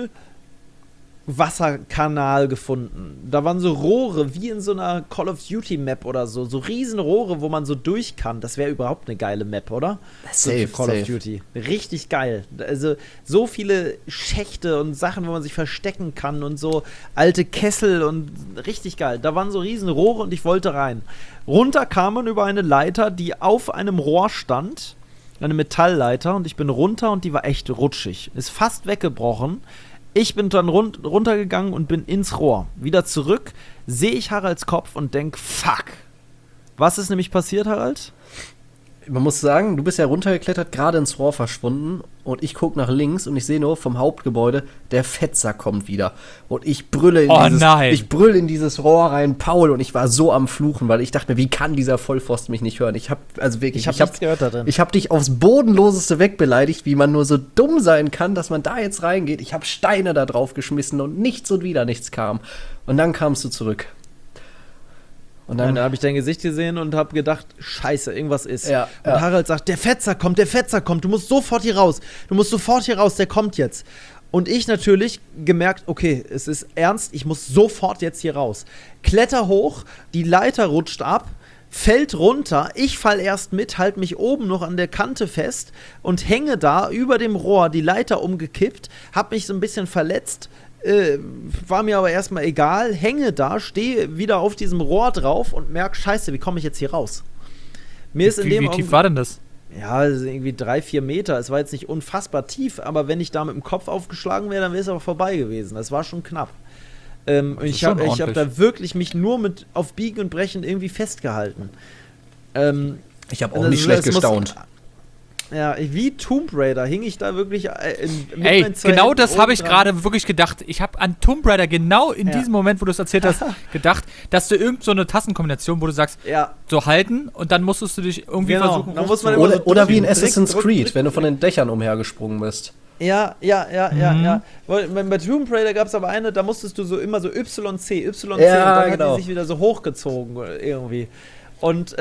Wasserkanal gefunden. Da waren so Rohre, wie in so einer Call of Duty Map oder so. So riesen Rohre, wo man so durch kann. Das wäre überhaupt eine geile Map, oder? Safe, so Call of Duty. Richtig geil. Also so viele Schächte und Sachen, wo man sich verstecken kann und so alte Kessel und richtig geil. Da waren so riesen Rohre und ich wollte rein. Runter kam man über eine Leiter, die auf einem Rohr stand. Eine Metallleiter und ich bin runter und die war echt rutschig. Ist fast weggebrochen. Ich bin dann runtergegangen und bin ins Rohr. Wieder zurück, sehe ich Haralds Kopf und denk, fuck. Was ist nämlich passiert, Harald? Man muss sagen, du bist ja runtergeklettert, gerade ins Rohr verschwunden und ich gucke nach links und ich sehe nur vom Hauptgebäude, der Fettsack kommt wieder. Und ich brülle in dieses Rohr rein, Paul, und ich war so am Fluchen, weil ich dachte mir, wie kann dieser Vollpfosten mich nicht hören? Ich habe nichts gehört da drin. Ich habe dich aufs Bodenloseste wegbeleidigt, wie man nur so dumm sein kann, dass man da jetzt reingeht. Ich habe Steine da drauf geschmissen und nichts und wieder nichts kam. Und dann kamst du zurück. Und dann habe ich dein Gesicht gesehen und habe gedacht, scheiße, irgendwas ist. Ja, und Harald sagt, der Fettsack kommt, du musst sofort hier raus. Der kommt jetzt. Und ich natürlich gemerkt, okay, es ist ernst, ich muss sofort jetzt hier raus. Kletter hoch, die Leiter rutscht ab, fällt runter, ich fall erst mit, halt mich oben noch an der Kante fest und hänge da über dem Rohr, die Leiter umgekippt, hab mich so ein bisschen verletzt, war mir aber erstmal egal, hänge da, stehe wieder auf diesem Rohr drauf und merke, scheiße, wie komme ich jetzt hier raus? Wie tief war denn das? Ja, also irgendwie 3-4 Meter. Es war jetzt nicht unfassbar tief, aber wenn ich da mit dem Kopf aufgeschlagen wäre, dann wäre es aber vorbei gewesen. Das war schon knapp. Ich hab da wirklich mich nur mit auf Biegen und Brechen irgendwie festgehalten. Ich habe auch nicht schlecht gestaunt. Ja, wie Tomb Raider hing ich da wirklich genau das habe ich gerade wirklich gedacht. Ich habe an Tomb Raider genau in diesem Moment, wo du es erzählt hast, gedacht, dass du irgend so eine Tassenkombination, wo du sagst, so halten und dann musstest du dich irgendwie versuchen. Oder wie in Assassin's Creed, wenn du von den Dächern umhergesprungen bist. Ja. Bei Tomb Raider gab es aber eine, da musstest du so immer so YC und dann hat die sich wieder so hochgezogen irgendwie. Und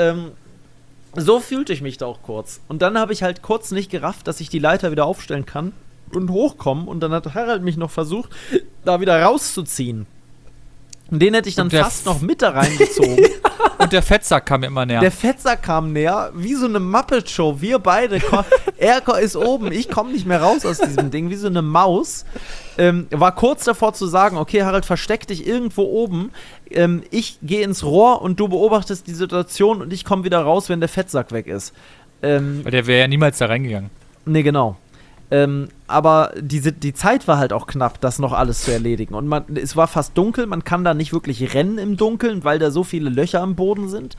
so fühlte ich mich da auch kurz. Und dann habe ich halt kurz nicht gerafft, dass ich die Leiter wieder aufstellen kann und hochkommen. Und dann hat Harald mich noch versucht, da wieder rauszuziehen. Und den hätte ich dann fast noch mit da reingezogen. Und der Fettsack kam immer näher. Der Fettsack kam näher, wie so eine Muppet-Show. Wir beide, er ist oben, ich komme nicht mehr raus aus diesem Ding, wie so eine Maus. War kurz davor zu sagen, okay, Harald, versteck dich irgendwo oben. Ich gehe ins Rohr und du beobachtest die Situation und ich komme wieder raus, wenn der Fettsack weg ist. Weil der wäre ja niemals da reingegangen. Nee, genau. Aber die Zeit war halt auch knapp, das noch alles zu erledigen. Und es war fast dunkel, man kann da nicht wirklich rennen im Dunkeln, weil da so viele Löcher am Boden sind.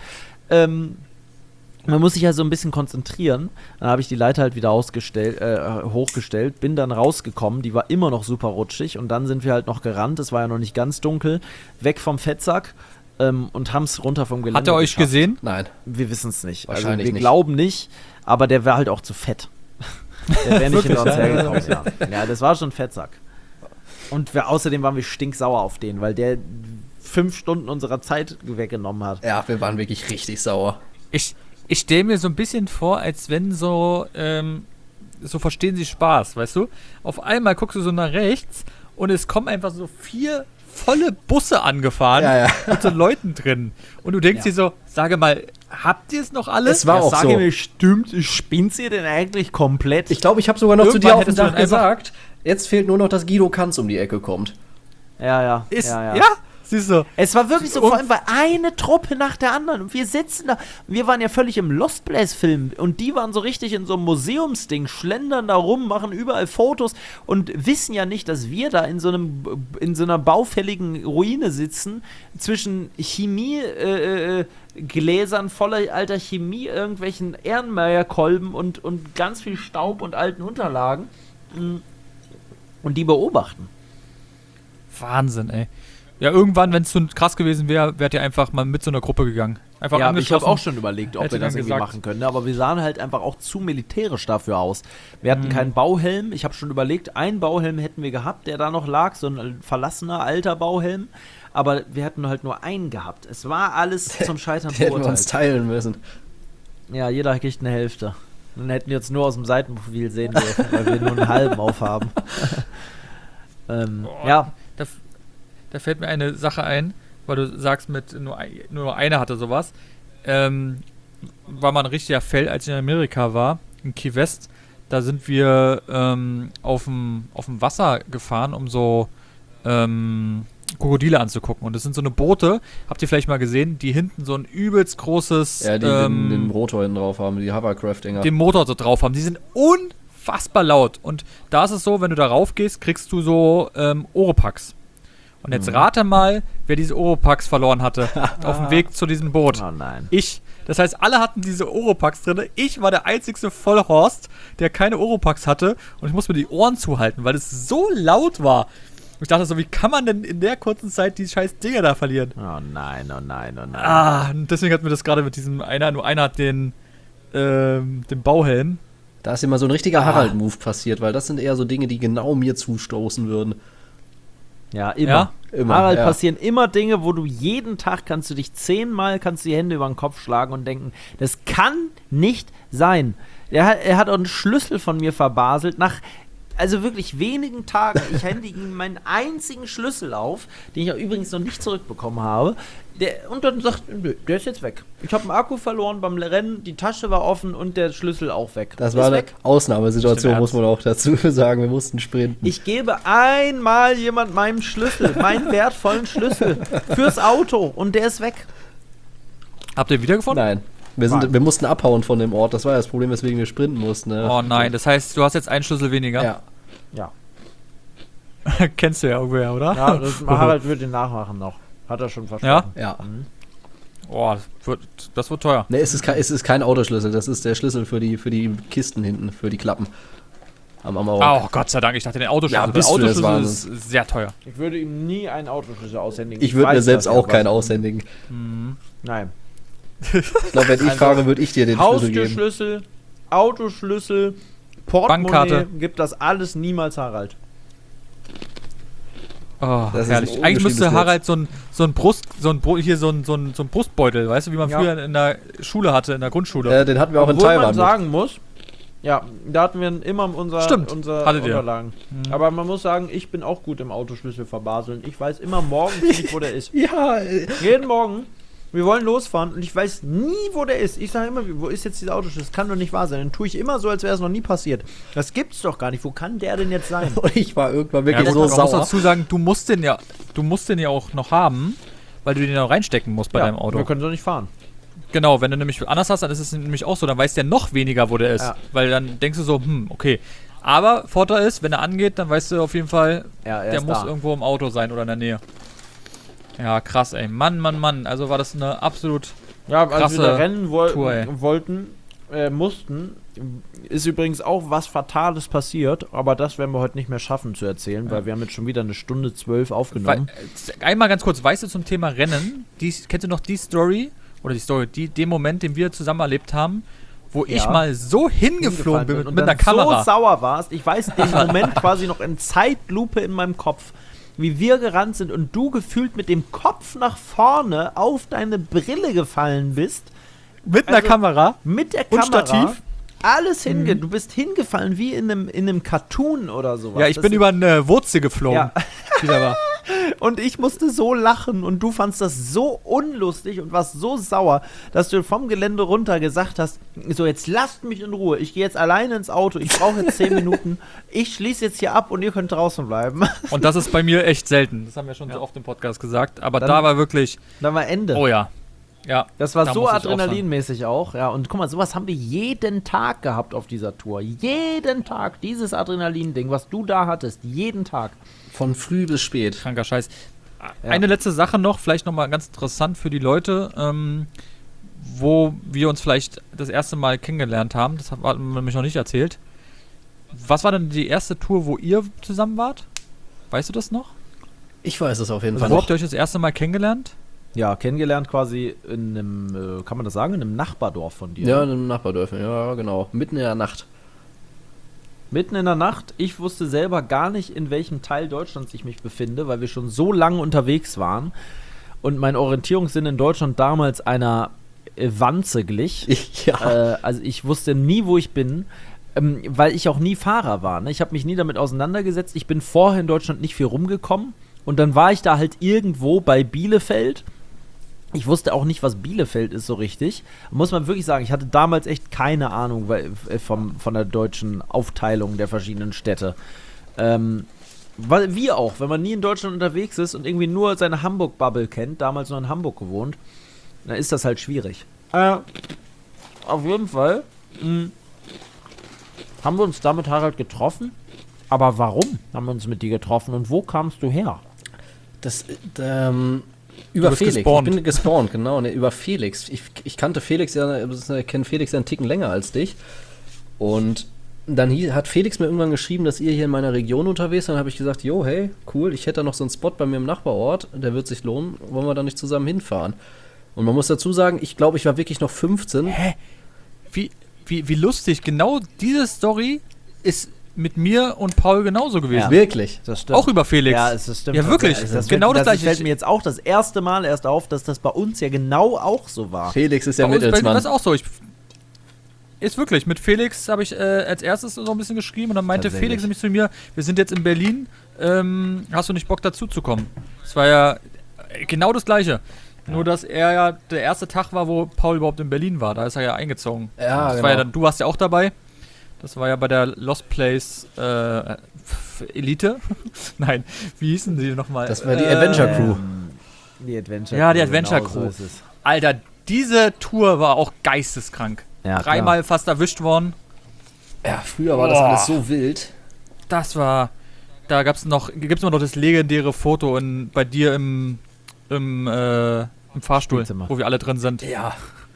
Man muss sich ja so ein bisschen konzentrieren. Dann habe ich die Leiter halt wieder hochgestellt, bin dann rausgekommen, die war immer noch super rutschig und dann sind wir halt noch gerannt, es war ja noch nicht ganz dunkel, weg vom Fettsack und haben es runter vom Gelände Hat er euch geschafft. Gesehen? Nein. Wir wissen es nicht. Wahrscheinlich wir glauben nicht, aber der war halt auch zu fett. Der wäre nicht hinter uns hergekommen. Ja, das war schon ein Fettsack. Und außerdem waren wir stinksauer auf den, weil der 5 Stunden unserer Zeit weggenommen hat. Ja, wir waren wirklich richtig sauer. Ich stelle mir so ein bisschen vor, als wenn so verstehen Sie Spaß, weißt du? Auf einmal guckst du so nach rechts und es kommen einfach so 4 volle Busse angefahren mit so Leuten drin. Und du denkst dir so, sage mal, habt ihr es noch alles? Es war auch sage so. mir, stimmt, spinnt ihr denn eigentlich komplett? Ich glaube, ich habe sogar noch zu dir auf dem Dach einfach gesagt, jetzt fehlt nur noch, dass Guido Kanz um die Ecke kommt. Ja. Siehst du. Es war wirklich so, vor allem war eine Truppe nach der anderen und wir sitzen da, wir waren ja völlig im Lost Place Film und die waren so richtig in so einem Museumsding, schlendern da rum, machen überall Fotos und wissen ja nicht, dass wir da in so einer baufälligen Ruine sitzen, zwischen Gläsern voller alter Chemie, irgendwelchen Ehrenmeierkolben und ganz viel Staub und alten Unterlagen und die beobachten. Wahnsinn, ey. Ja, irgendwann, wenn es so krass gewesen wäre, wärt ihr einfach mal mit so einer Gruppe gegangen. Einfach ja, ich habe auch schon überlegt, ob wir das irgendwie gesagt. machen können. Aber wir sahen halt einfach auch zu militärisch dafür aus. Wir hatten keinen Bauhelm. Ich habe schon überlegt, einen Bauhelm hätten wir gehabt, der da noch lag. So ein verlassener, alter Bauhelm. Aber wir hatten halt nur einen gehabt. Es war alles zum Scheitern verurteilt. Hätten wir uns teilen müssen. Ja, jeder kriegt eine Hälfte. Dann hätten wir jetzt nur aus dem Seitenprofil sehen dürfen, weil wir nur einen halben aufhaben. Ja. Da fällt mir eine Sache ein, weil du sagst, nur einer hatte sowas. War mal ein richtiger Fail, als ich in Amerika war, in Key West. Da sind wir auf dem Wasser gefahren, um so Krokodile anzugucken. Und das sind so eine Boote, habt ihr vielleicht mal gesehen, die hinten so ein übelst großes... Ja, die den Motor hinten drauf haben, die Hovercraft-Dinger. Den Motor so drauf haben. Die sind unfassbar laut. Und da ist es so, wenn du da rauf gehst, kriegst du so Oropax. Und jetzt rate mal, wer diese Oropax verloren hatte auf dem Weg zu diesem Boot. Oh nein. Ich. Das heißt, alle hatten diese Oropax drin. Ich war der einzigste Vollhorst, der keine Oropax hatte. Und ich musste mir die Ohren zuhalten, weil es so laut war. Und ich dachte so, wie kann man denn in der kurzen Zeit die scheiß Dinger da verlieren? Oh nein. Und deswegen hat mir das gerade mit diesem nur einer hat den Bauhelm. Da ist immer so ein richtiger Harald-Move passiert, weil das sind eher so Dinge, die genau mir zustoßen würden. Ja, immer. Ja? Immer, Harald, ja. passieren immer Dinge, wo du jeden Tag kannst du dich 10-mal die Hände über den Kopf schlagen und denken, das kann nicht sein. Er hat auch einen Schlüssel von mir verbaselt nach, also wirklich wenigen Tagen. Ich händige ihm meinen einzigen Schlüssel auf, den ich auch übrigens noch nicht zurückbekommen habe. Und dann sagt, nö, der ist jetzt weg. Ich habe einen Akku verloren beim Rennen, die Tasche war offen und der Schlüssel auch weg. Das war eine Ausnahmesituation, muss man auch dazu sagen. Wir mussten sprinten. Ich gebe einmal jemand meinen Schlüssel, meinen wertvollen Schlüssel fürs Auto und der ist weg. Habt ihr ihn wiedergefunden? Nein. Wir mussten abhauen von dem Ort. Das war ja das Problem, weswegen wir sprinten mussten. Ne? Oh nein, das heißt, du hast jetzt einen Schlüssel weniger? Ja. Kennst du ja irgendwer, oder? Ja, Harald wird den nachmachen noch. Hat er schon versprochen. Ja. Oh, das wird teuer. Ne, es ist kein Autoschlüssel. Das ist der Schlüssel für die Kisten hinten, für die Klappen. Am Amarok. Oh, Gott sei Dank, ich dachte, den Autoschlüssel. Ja, der Autoschlüssel ist sehr teuer. Ich würde ihm nie einen Autoschlüssel aushändigen. Ich würde mir selbst auch keinen aushändigen. Nein. Ich glaube, wenn ich fahre, würde ich dir den Schlüssel geben. Haustürschlüssel, Autoschlüssel, Portemonnaie, Bankkarte. gibt das alles niemals Harald. Oh, Das ist herrlich. ein Eigentlich müsste unbeschriebenes Harald so ein Brustbeutel, weißt du, wie man früher in der Schule hatte, in der Grundschule. Den hatten wir auch in Obwohl Taiwan. man sagen muss, ja, da hatten wir immer unsere hattet ihr. Unterlagen. Aber man muss sagen, ich bin auch gut im Autoschlüssel verbaseln. Ich weiß immer morgens nicht, wo der ist. Ja, Jeden Morgen, wir wollen losfahren und ich weiß nie, wo der ist. Ich sage immer, wo ist jetzt dieser Autoschlüssel? Das kann doch nicht wahr sein. Dann tue ich immer so, als wäre es noch nie passiert. Das gibt's doch gar nicht. Wo kann der denn jetzt sein? und ich war irgendwann wirklich gut, so man muss sauer. dazu sagen, du musst den ja auch noch haben, weil du den ja auch reinstecken musst bei deinem Auto. Wir können so nicht fahren. Genau, wenn du nämlich anders hast, dann ist es nämlich auch so, dann weiß der noch weniger, wo der ist. Ja. Weil dann denkst du so, okay. Aber Vorteil ist, wenn er angeht, dann weißt du auf jeden Fall, Ja, der muss irgendwo im Auto sein oder in der Nähe. Ja, krass, ey. Mann. Also war das eine absolut Ja, als wir da krasse rennen mussten, ist übrigens auch was Fatales passiert, aber das werden wir heute nicht mehr schaffen zu erzählen, weil wir haben jetzt schon wieder 1:12 aufgenommen. Einmal ganz kurz, weißt du zum Thema Rennen, kennst du noch die Story, den Moment, den wir zusammen erlebt haben, wo ich mal so hingeflogen bin und mit einer dann Kamera. so sauer warst, ich weiß den Moment quasi noch in Zeitlupe in meinem Kopf, wie wir gerannt sind und du gefühlt mit dem Kopf nach vorne auf deine Brille gefallen bist, Mit einer Kamera? Mit der und Kamera. Stativ? Alles du bist hingefallen wie in einem Cartoon oder sowas. Ja, ich bin über eine Wurzel geflogen. Ja. Und ich musste so lachen und du fandst das so unlustig und warst so sauer, dass du vom Gelände runter gesagt hast, so jetzt lasst mich in Ruhe, ich gehe jetzt alleine ins Auto, ich brauche jetzt 10 Minuten, ich schließe jetzt hier ab und ihr könnt draußen bleiben. Und das ist bei mir echt selten, das haben wir schon so oft im Podcast gesagt, aber da war wirklich... Da war Ende. Oh ja. Ja, das war so adrenalinmäßig auch. Ja, und guck mal, sowas haben wir jeden Tag gehabt auf dieser Tour. Jeden Tag dieses Adrenalin-Ding, was du da hattest. Jeden Tag. Von früh bis spät. Kranker Scheiß. Ja. Eine letzte Sache noch, vielleicht nochmal ganz interessant für die Leute, wo wir uns vielleicht das erste Mal kennengelernt haben. Das hat man nämlich noch nicht erzählt. Was war denn die erste Tour, wo ihr zusammen wart? Weißt du das noch? Ich weiß es auf jeden Fall noch. Wo habt ihr euch das erste Mal kennengelernt? Ja, kennengelernt quasi in einem, kann man das sagen, in einem Nachbardorf von dir. Ja, in einem Nachbardorf, ja, genau. Mitten in der Nacht. Mitten in der Nacht. Ich wusste selber gar nicht, in welchem Teil Deutschlands ich mich befinde, weil wir schon so lange unterwegs waren. Und mein Orientierungssinn in Deutschland damals einer Wanze glich. Also ich wusste nie, wo ich bin, weil ich auch nie Fahrer war. Ne? Ich habe mich nie damit auseinandergesetzt. Ich bin vorher in Deutschland nicht viel rumgekommen. Und dann war ich da halt irgendwo bei Bielefeld. Ich wusste auch nicht, was Bielefeld ist so richtig. Muss man wirklich sagen, ich hatte damals echt keine Ahnung von der deutschen Aufteilung der verschiedenen Städte. Wie auch, wenn man nie in Deutschland unterwegs ist und irgendwie nur seine Hamburg-Bubble kennt, damals nur in Hamburg gewohnt, dann ist das halt schwierig. Auf jeden Fall haben wir uns da mit Harald getroffen. Aber warum haben wir uns mit dir getroffen und wo kamst du her? Über Felix. Gespawnt. Ich bin gespawnt, genau, über Felix. Ich kannte Felix kenne Felix ja einen Ticken länger als dich. Und dann hat Felix mir irgendwann geschrieben, dass ihr hier in meiner Region unterwegs seid. Dann habe ich gesagt, jo, hey, cool, ich hätte da noch so einen Spot bei mir im Nachbarort, der wird sich lohnen, wollen wir da nicht zusammen hinfahren? Und man muss dazu sagen, ich glaube, ich war wirklich noch 15. Hä? Wie lustig, genau diese Story ist mit mir und Paul genauso gewesen. Ja, wirklich. Das stimmt. Auch über Felix. Ja, das stimmt. Ja, wirklich. Genau das Gleiche. Fällt mir jetzt auch das erste Mal erst auf, dass das bei uns ja genau auch so war. Felix ist ja Mittelsmann. Das ist auch so. Ist wirklich. Mit Felix habe ich als erstes so ein bisschen geschrieben und dann meinte Felix nämlich zu mir, wir sind jetzt in Berlin, hast du nicht Bock dazu zu kommen? Das war ja genau das Gleiche. Ja. Nur, dass er ja der erste Tag war, wo Paul überhaupt in Berlin war. Da ist er ja eingezogen. Ja, das genau. war ja dann, du warst ja auch dabei. Das war ja bei der Lost Place Elite. Nein, wie hießen die nochmal? Das war die Adventure Crew. Die Adventure Crew. Ja, die Adventure Crew. So Alter, diese Tour war auch geisteskrank. Ja, 3-mal fast erwischt worden. Ja, früher war das alles so wild. Das war, da gibt's immer noch das legendäre Foto bei dir im Fahrstuhl, wo wir alle drin sind. Ja.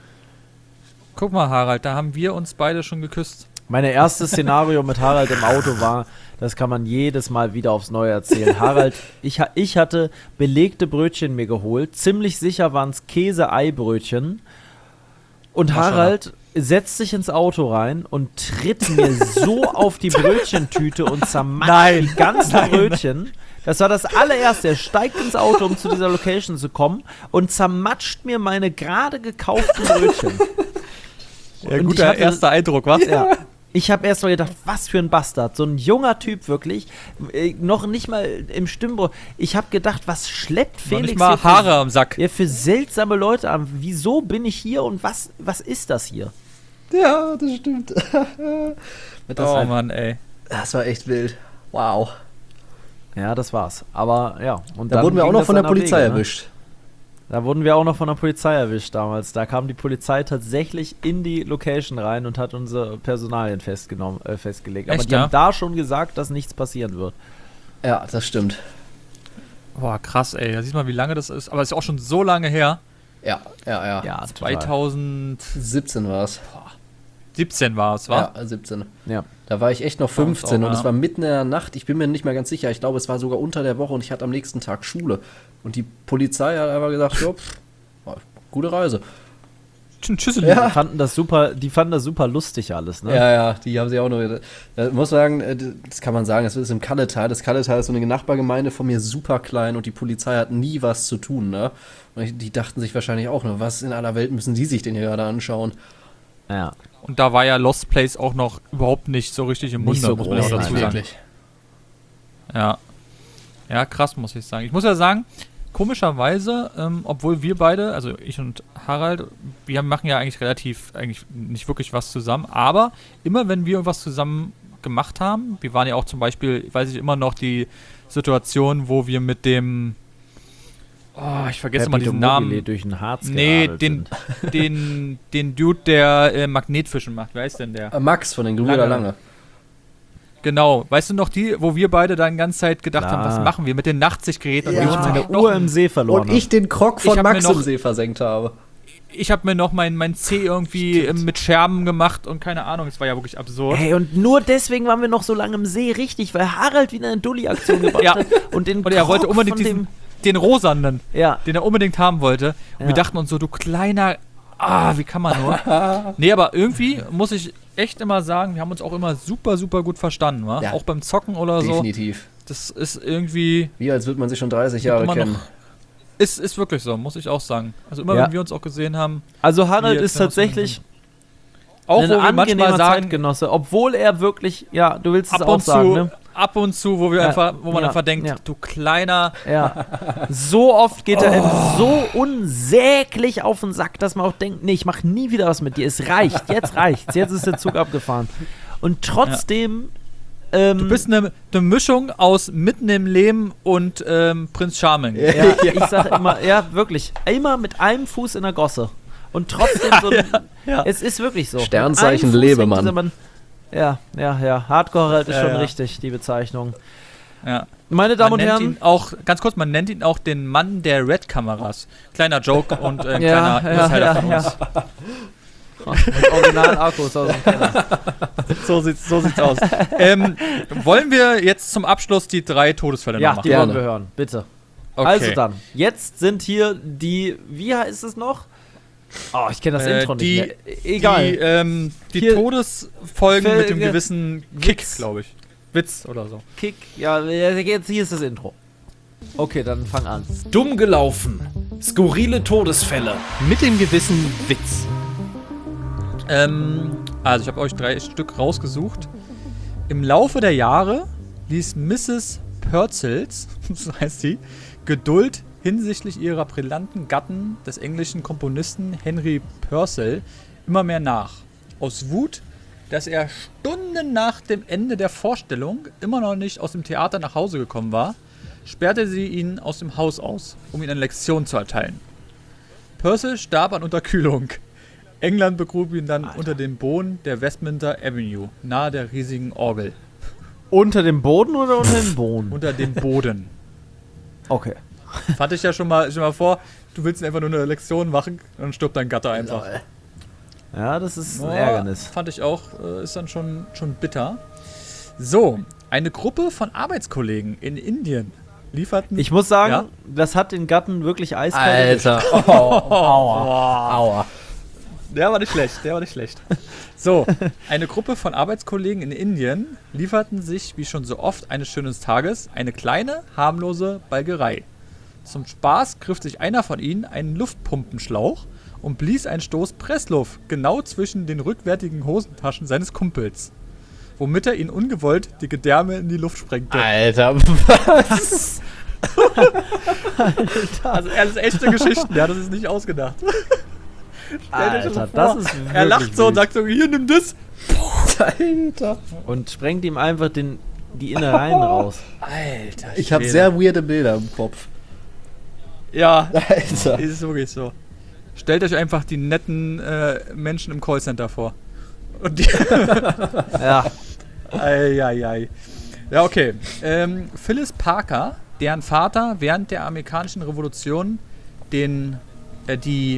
Guck mal, Harald, da haben wir uns beide schon geküsst. Mein erstes Szenario mit Harald im Auto war, das kann man jedes Mal wieder aufs Neue erzählen. Harald, ich hatte belegte Brötchen mir geholt. Ziemlich sicher waren es Käse-Ei-Brötchen. Und Harald setzt sich ins Auto rein und tritt mir so auf die Brötchentüte und zermatscht die ganzen Brötchen. Das war das allererste. Er steigt ins Auto, um zu dieser Location zu kommen und zermatscht mir meine gerade gekauften Brötchen. Ja, guter erster Eindruck, was? Ja. Ich habe erst mal gedacht, was für ein Bastard. So ein junger Typ wirklich. Noch nicht mal im Stimmbruch. Ich habe gedacht, was schleppt Felix nicht mal Haare am Sack. Ja, für seltsame Leute an. Wieso bin ich hier und was ist das hier? Ja, das stimmt. Mann, ey. Das war echt wild. Wow. Ja, das war's. Aber ja. Und da wurden wir auch noch von der Polizei erwischt. Da wurden wir auch noch von der Polizei erwischt damals. Da kam die Polizei tatsächlich in die Location rein und hat unsere Personalien festgelegt. Aber die haben da schon gesagt, dass nichts passieren wird. Ja, das stimmt. Boah, krass, ey. Da siehst du mal, wie lange das ist. Aber es ist auch schon so lange her. Ja. Ja, 2017 war es. 17 war es, wa? Ja, 17. Ja. Da war ich echt noch 15 und es war mitten in der Nacht. Ich bin mir nicht mehr ganz sicher. Ich glaube, es war sogar unter der Woche und ich hatte am nächsten Tag Schule. Und die Polizei hat einfach gesagt, gute Reise. Tschüsseli. Ja. Die fanden das super lustig alles, ne? Ja, die haben sie auch noch. Muss sagen, das kann man sagen, das ist im Kalletal. Das Kalletal ist so eine Nachbargemeinde von mir, super klein, und die Polizei hat nie was zu tun, ne? Und die dachten sich wahrscheinlich auch nur, was in aller Welt müssen die sich denn hier gerade anschauen? Ja. Und da war ja Lost Place auch noch überhaupt nicht so richtig im Munde, so muss man ja auch dazu sagen. Wirklich. Ja. Ja, krass, muss ich sagen. Ich muss ja sagen, komischerweise, obwohl wir beide, also ich und Harald, wir machen ja eigentlich nicht wirklich was zusammen, aber immer wenn wir was zusammen gemacht haben, wir waren ja auch zum Beispiel, weiß ich immer noch, die Situation, wo wir mit dem, ich vergesse mal diesen Namen. Durch den Harz den Dude, der Magnetfischen macht, wer ist denn der? Max von den Gebrüder Lange. Genau, weißt du noch wo wir beide dann die ganze Zeit gedacht haben, was machen wir mit den Nachtsichtgeräten? Und wir uns eine Uhr im See verloren. Und ich den Krog von Max im See versenkt habe. Ich habe mir noch mein C irgendwie mit Scherben gemacht und keine Ahnung, es war ja wirklich absurd. Hey, und nur deswegen waren wir noch so lange im See, richtig, weil Harald wieder eine Dulli-Aktion gemacht hat. Und er wollte unbedingt den rosanen, den er unbedingt haben wollte. Und wir dachten uns so, du kleiner, wie kann man nur? Nee, aber irgendwie muss ich echt immer sagen, wir haben uns auch immer super, super gut verstanden, wa? Ja. Auch beim Zocken oder so. Definitiv. Das ist irgendwie... Wie als würde man sich schon 30 Jahre kennen. Ist wirklich so, muss ich auch sagen. Also immer, wenn wir uns auch gesehen haben... Also Harald ist tatsächlich auch, ein wo wir manchmal sagen, Zeitgenosse, obwohl er wirklich, du willst es auch sagen, ne? Ab und zu, wo man einfach denkt, du kleiner... Ja. So oft geht er so unsäglich auf den Sack, dass man auch denkt, nee, ich mach nie wieder was mit dir. Es reicht, jetzt reicht's. Jetzt ist der Zug abgefahren. Und trotzdem... du bist eine Mischung aus Mitten im Leben und Prinz Charming. Ja, ich sag immer, wirklich, immer mit einem Fuß in der Gosse. Und trotzdem so es ist wirklich so. Sternzeichen Lebemann. Ja. Hardcore halt ist schon richtig, die Bezeichnung. Ja. Meine Damen und Herren. Man nennt ihn auch den Mann der Red-Kameras. Kleiner Joke und kleiner Insider von uns. Mit Original-Akkus aus dem Keller. So sieht's aus. Wollen wir jetzt zum Abschluss die 3 Todesfälle noch machen? Ja, die wollen wir hören, bitte. Okay. Also dann, jetzt sind hier wie heißt es noch? Oh, ich kenne das Intro nicht mehr. Egal. Die Todesfolgen mit dem gewissen Kick, glaube ich. Witz oder so. Kick, jetzt hier ist das Intro. Okay, dann fang an. Dumm gelaufen. Skurrile Todesfälle. Mit dem gewissen Witz. Also ich habe euch 3 Stück rausgesucht. Im Laufe der Jahre ließ Mrs. Purcells, so heißt sie, Geduld hinsichtlich ihrer brillanten Gatten, des englischen Komponisten Henry Purcell, immer mehr nach. Aus Wut, dass er Stunden nach dem Ende der Vorstellung immer noch nicht aus dem Theater nach Hause gekommen war, sperrte sie ihn aus dem Haus aus, um ihm eine Lektion zu erteilen. Purcell starb an Unterkühlung. England begrub ihn dann unter dem Boden der Westminster Avenue, nahe der riesigen Orgel. Unter dem Boden oder unter dem Boden? Unter dem Boden. Okay. Fand ich ja schon mal vor, du willst einfach nur eine Lektion machen, dann stirbt dein Gatter einfach. Ja, das ist ein Ärgernis. Fand ich auch, ist dann schon bitter. So, eine Gruppe von Arbeitskollegen in Indien lieferten... Ich muss sagen, das hat den Gatten wirklich eiskalt. Alter. Aua. Der war nicht schlecht. So, eine Gruppe von Arbeitskollegen in Indien lieferten sich, wie schon so oft eines schönen Tages, eine kleine, harmlose Balgerei. Zum Spaß griff sich einer von ihnen einen Luftpumpenschlauch und blies einen Stoß Pressluft genau zwischen den rückwärtigen Hosentaschen seines Kumpels, womit er ihn ungewollt die Gedärme in die Luft sprengte. Alter, was? Alter. Also er ist echte Geschichten, der hat das ist nicht ausgedacht. Alter, das ist wirklich er lacht so und sagt so, hier, nimm das. Alter. Und sprengt ihm einfach die Innereien raus. Alter, ich habe sehr weirde Bilder im Kopf. Ja, Alter. Ist wirklich so. Stellt euch einfach die netten Menschen im Callcenter vor. Und die ja. Eieiei. Ja, okay. Phyllis Parker, deren Vater während der amerikanischen Revolution die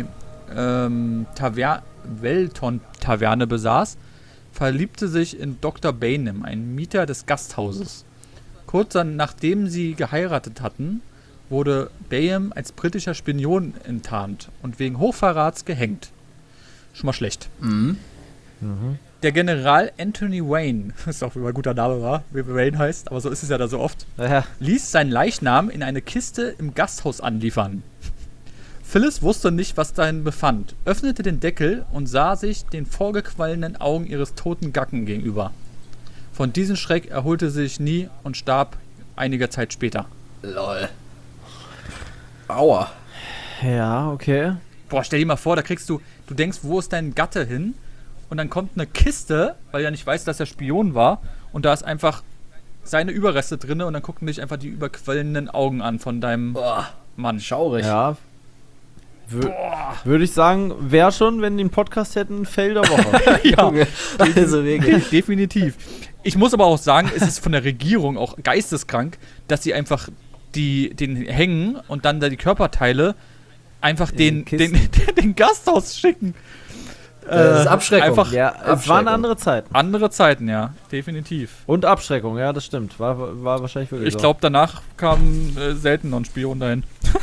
Wellton-Taverne besaß, verliebte sich in Dr. Bainham, einen Mieter des Gasthauses. Kurz nachdem sie geheiratet hatten, wurde Bayham als britischer Spion enttarnt und wegen Hochverrats gehängt. Schon mal schlecht. Der General Anthony Wayne, ist auch wie ein guter Name war, wie Wayne heißt, aber so ist es ja da so oft, ließ seinen Leichnam in eine Kiste im Gasthaus anliefern. Phyllis wusste nicht, was darin befand, öffnete den Deckel und sah sich den vorgequallenen Augen ihres toten Gatten gegenüber. Von diesem Schreck erholte sie sich nie und starb einige Zeit später. Lol. Aua. Ja, okay. Boah, stell dir mal vor, da kriegst du denkst, wo ist dein Gatte hin? Und dann kommt eine Kiste, weil er nicht weiß, dass er Spion war. Und da ist einfach seine Überreste drin und dann gucken dich einfach die überquellenden Augen an von deinem Mann. Schaurig. Ja. Würde ich sagen, wäre schon, wenn die einen Podcast hätten, ein Fail der Woche. Ja, Also wirklich. definitiv. Ich muss aber auch sagen, es ist von der Regierung auch geisteskrank, dass sie einfach den hängen und dann da die Körperteile einfach den Gasthaus schicken. Das ist Abschreckung. Einfach Ja, es waren andere Zeiten. andere Zeiten, ja, definitiv. Und Abschreckung, ja, das stimmt. War wahrscheinlich wirklich Ich glaube, danach kam selten noch ein Spion dahin.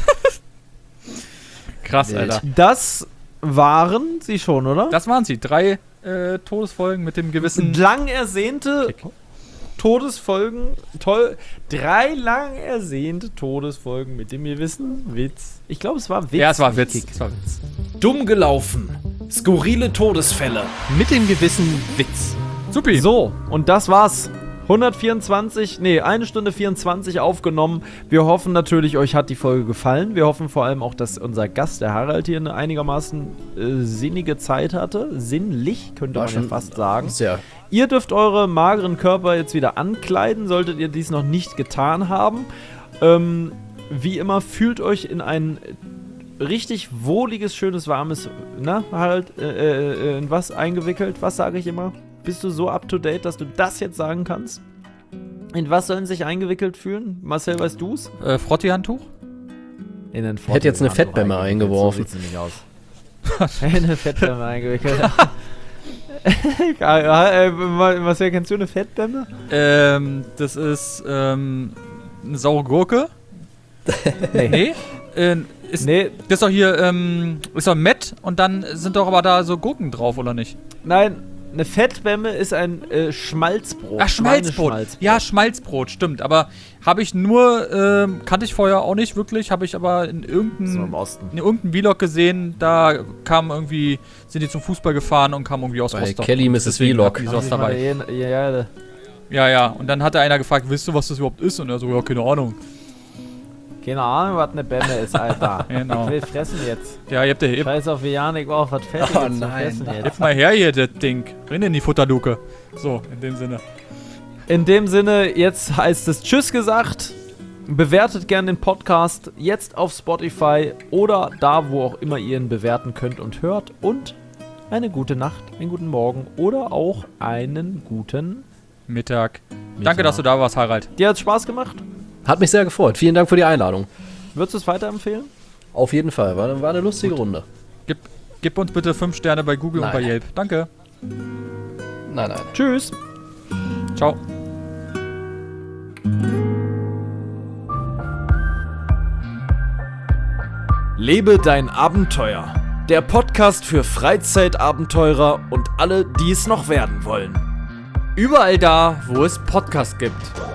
Krass, Wild. Alter. Das waren sie schon, oder? Das waren sie. 3 Todesfolgen mit dem gewissen... Lang ersehnte Todesfolgen. Toll. 3 lang ersehnte Todesfolgen mit dem gewissen Witz. Ich glaube, es war Witz. Ja, es war Witz. Kick. Es war Witz. Dumm gelaufen. Skurrile Todesfälle. Mit dem gewissen Witz. Supi. So, und das war's. 1 Stunde 24 aufgenommen. Wir hoffen natürlich, euch hat die Folge gefallen. Wir hoffen vor allem auch, dass unser Gast, der Harald, hier eine einigermaßen sinnige Zeit hatte. Sinnlich, könnte man ja fast sagen. Sehr. Ihr dürft eure mageren Körper jetzt wieder ankleiden, solltet ihr dies noch nicht getan haben. Wie immer, fühlt euch in ein richtig wohliges, schönes, warmes, Harald, in was eingewickelt? Was sage ich immer? Bist du so up to date, dass du das jetzt sagen kannst? In was sollen sich eingewickelt fühlen? Marcel, weißt du's? Frotti-Handtuch? In den Ich hätte jetzt eine Fettbämme eingeworfen. So sieht's nämlich aus. Eine Fettbämme eingewickelt. Marcel, kennst du eine Fettbämme? Das ist eine saure Gurke. Nee. Nee, Das ist doch hier, ist doch Mett und dann sind doch aber da so Gurken drauf, oder nicht? nein, eine Fettbämme ist ein Schmalzbrot. Ach, Schmalzbrot. Schmalzbrot. Ja, Schmalzbrot, stimmt. Aber habe ich nur, kannte ich vorher auch nicht wirklich, habe ich aber in So im irgendeinem Osten. Vlog gesehen, da kam irgendwie, sind die zum Fußball gefahren und kamen irgendwie aus Bei Rostock. Kelly Mrs. Deswegen Vlog. hat die sowas dabei. Ja, Und dann hatte einer gefragt, weißt du, was das überhaupt ist? Und er so, ja, keine Ahnung. keine Ahnung, was eine Bämme ist, Alter. Genau. Ich will fressen jetzt. Ja, ihr habt ja, Scheiß auf Janik, was Fettiges Oh zu nein. fressen jetzt. Gib mal her hier, das Ding. Rein in die Futterluke. So, in dem Sinne. In dem Sinne, jetzt heißt es Tschüss gesagt. Bewertet gerne den Podcast jetzt auf Spotify oder da, wo auch immer ihr ihn bewerten könnt und hört. Und eine gute Nacht, einen guten Morgen oder auch einen guten Mittag. Danke, dass du da warst, Harald. Dir hat's Spaß gemacht? Hat mich sehr gefreut. Vielen Dank für die Einladung. Würdest du es weiterempfehlen? Auf jeden Fall. War eine lustige Runde. Gib uns bitte 5 Sterne bei Google und bei Nein. Yelp. Danke. Nein. Tschüss. Ciao. Lebe dein Abenteuer. Der Podcast für Freizeitabenteurer und alle, die es noch werden wollen. Überall da, wo es Podcasts gibt.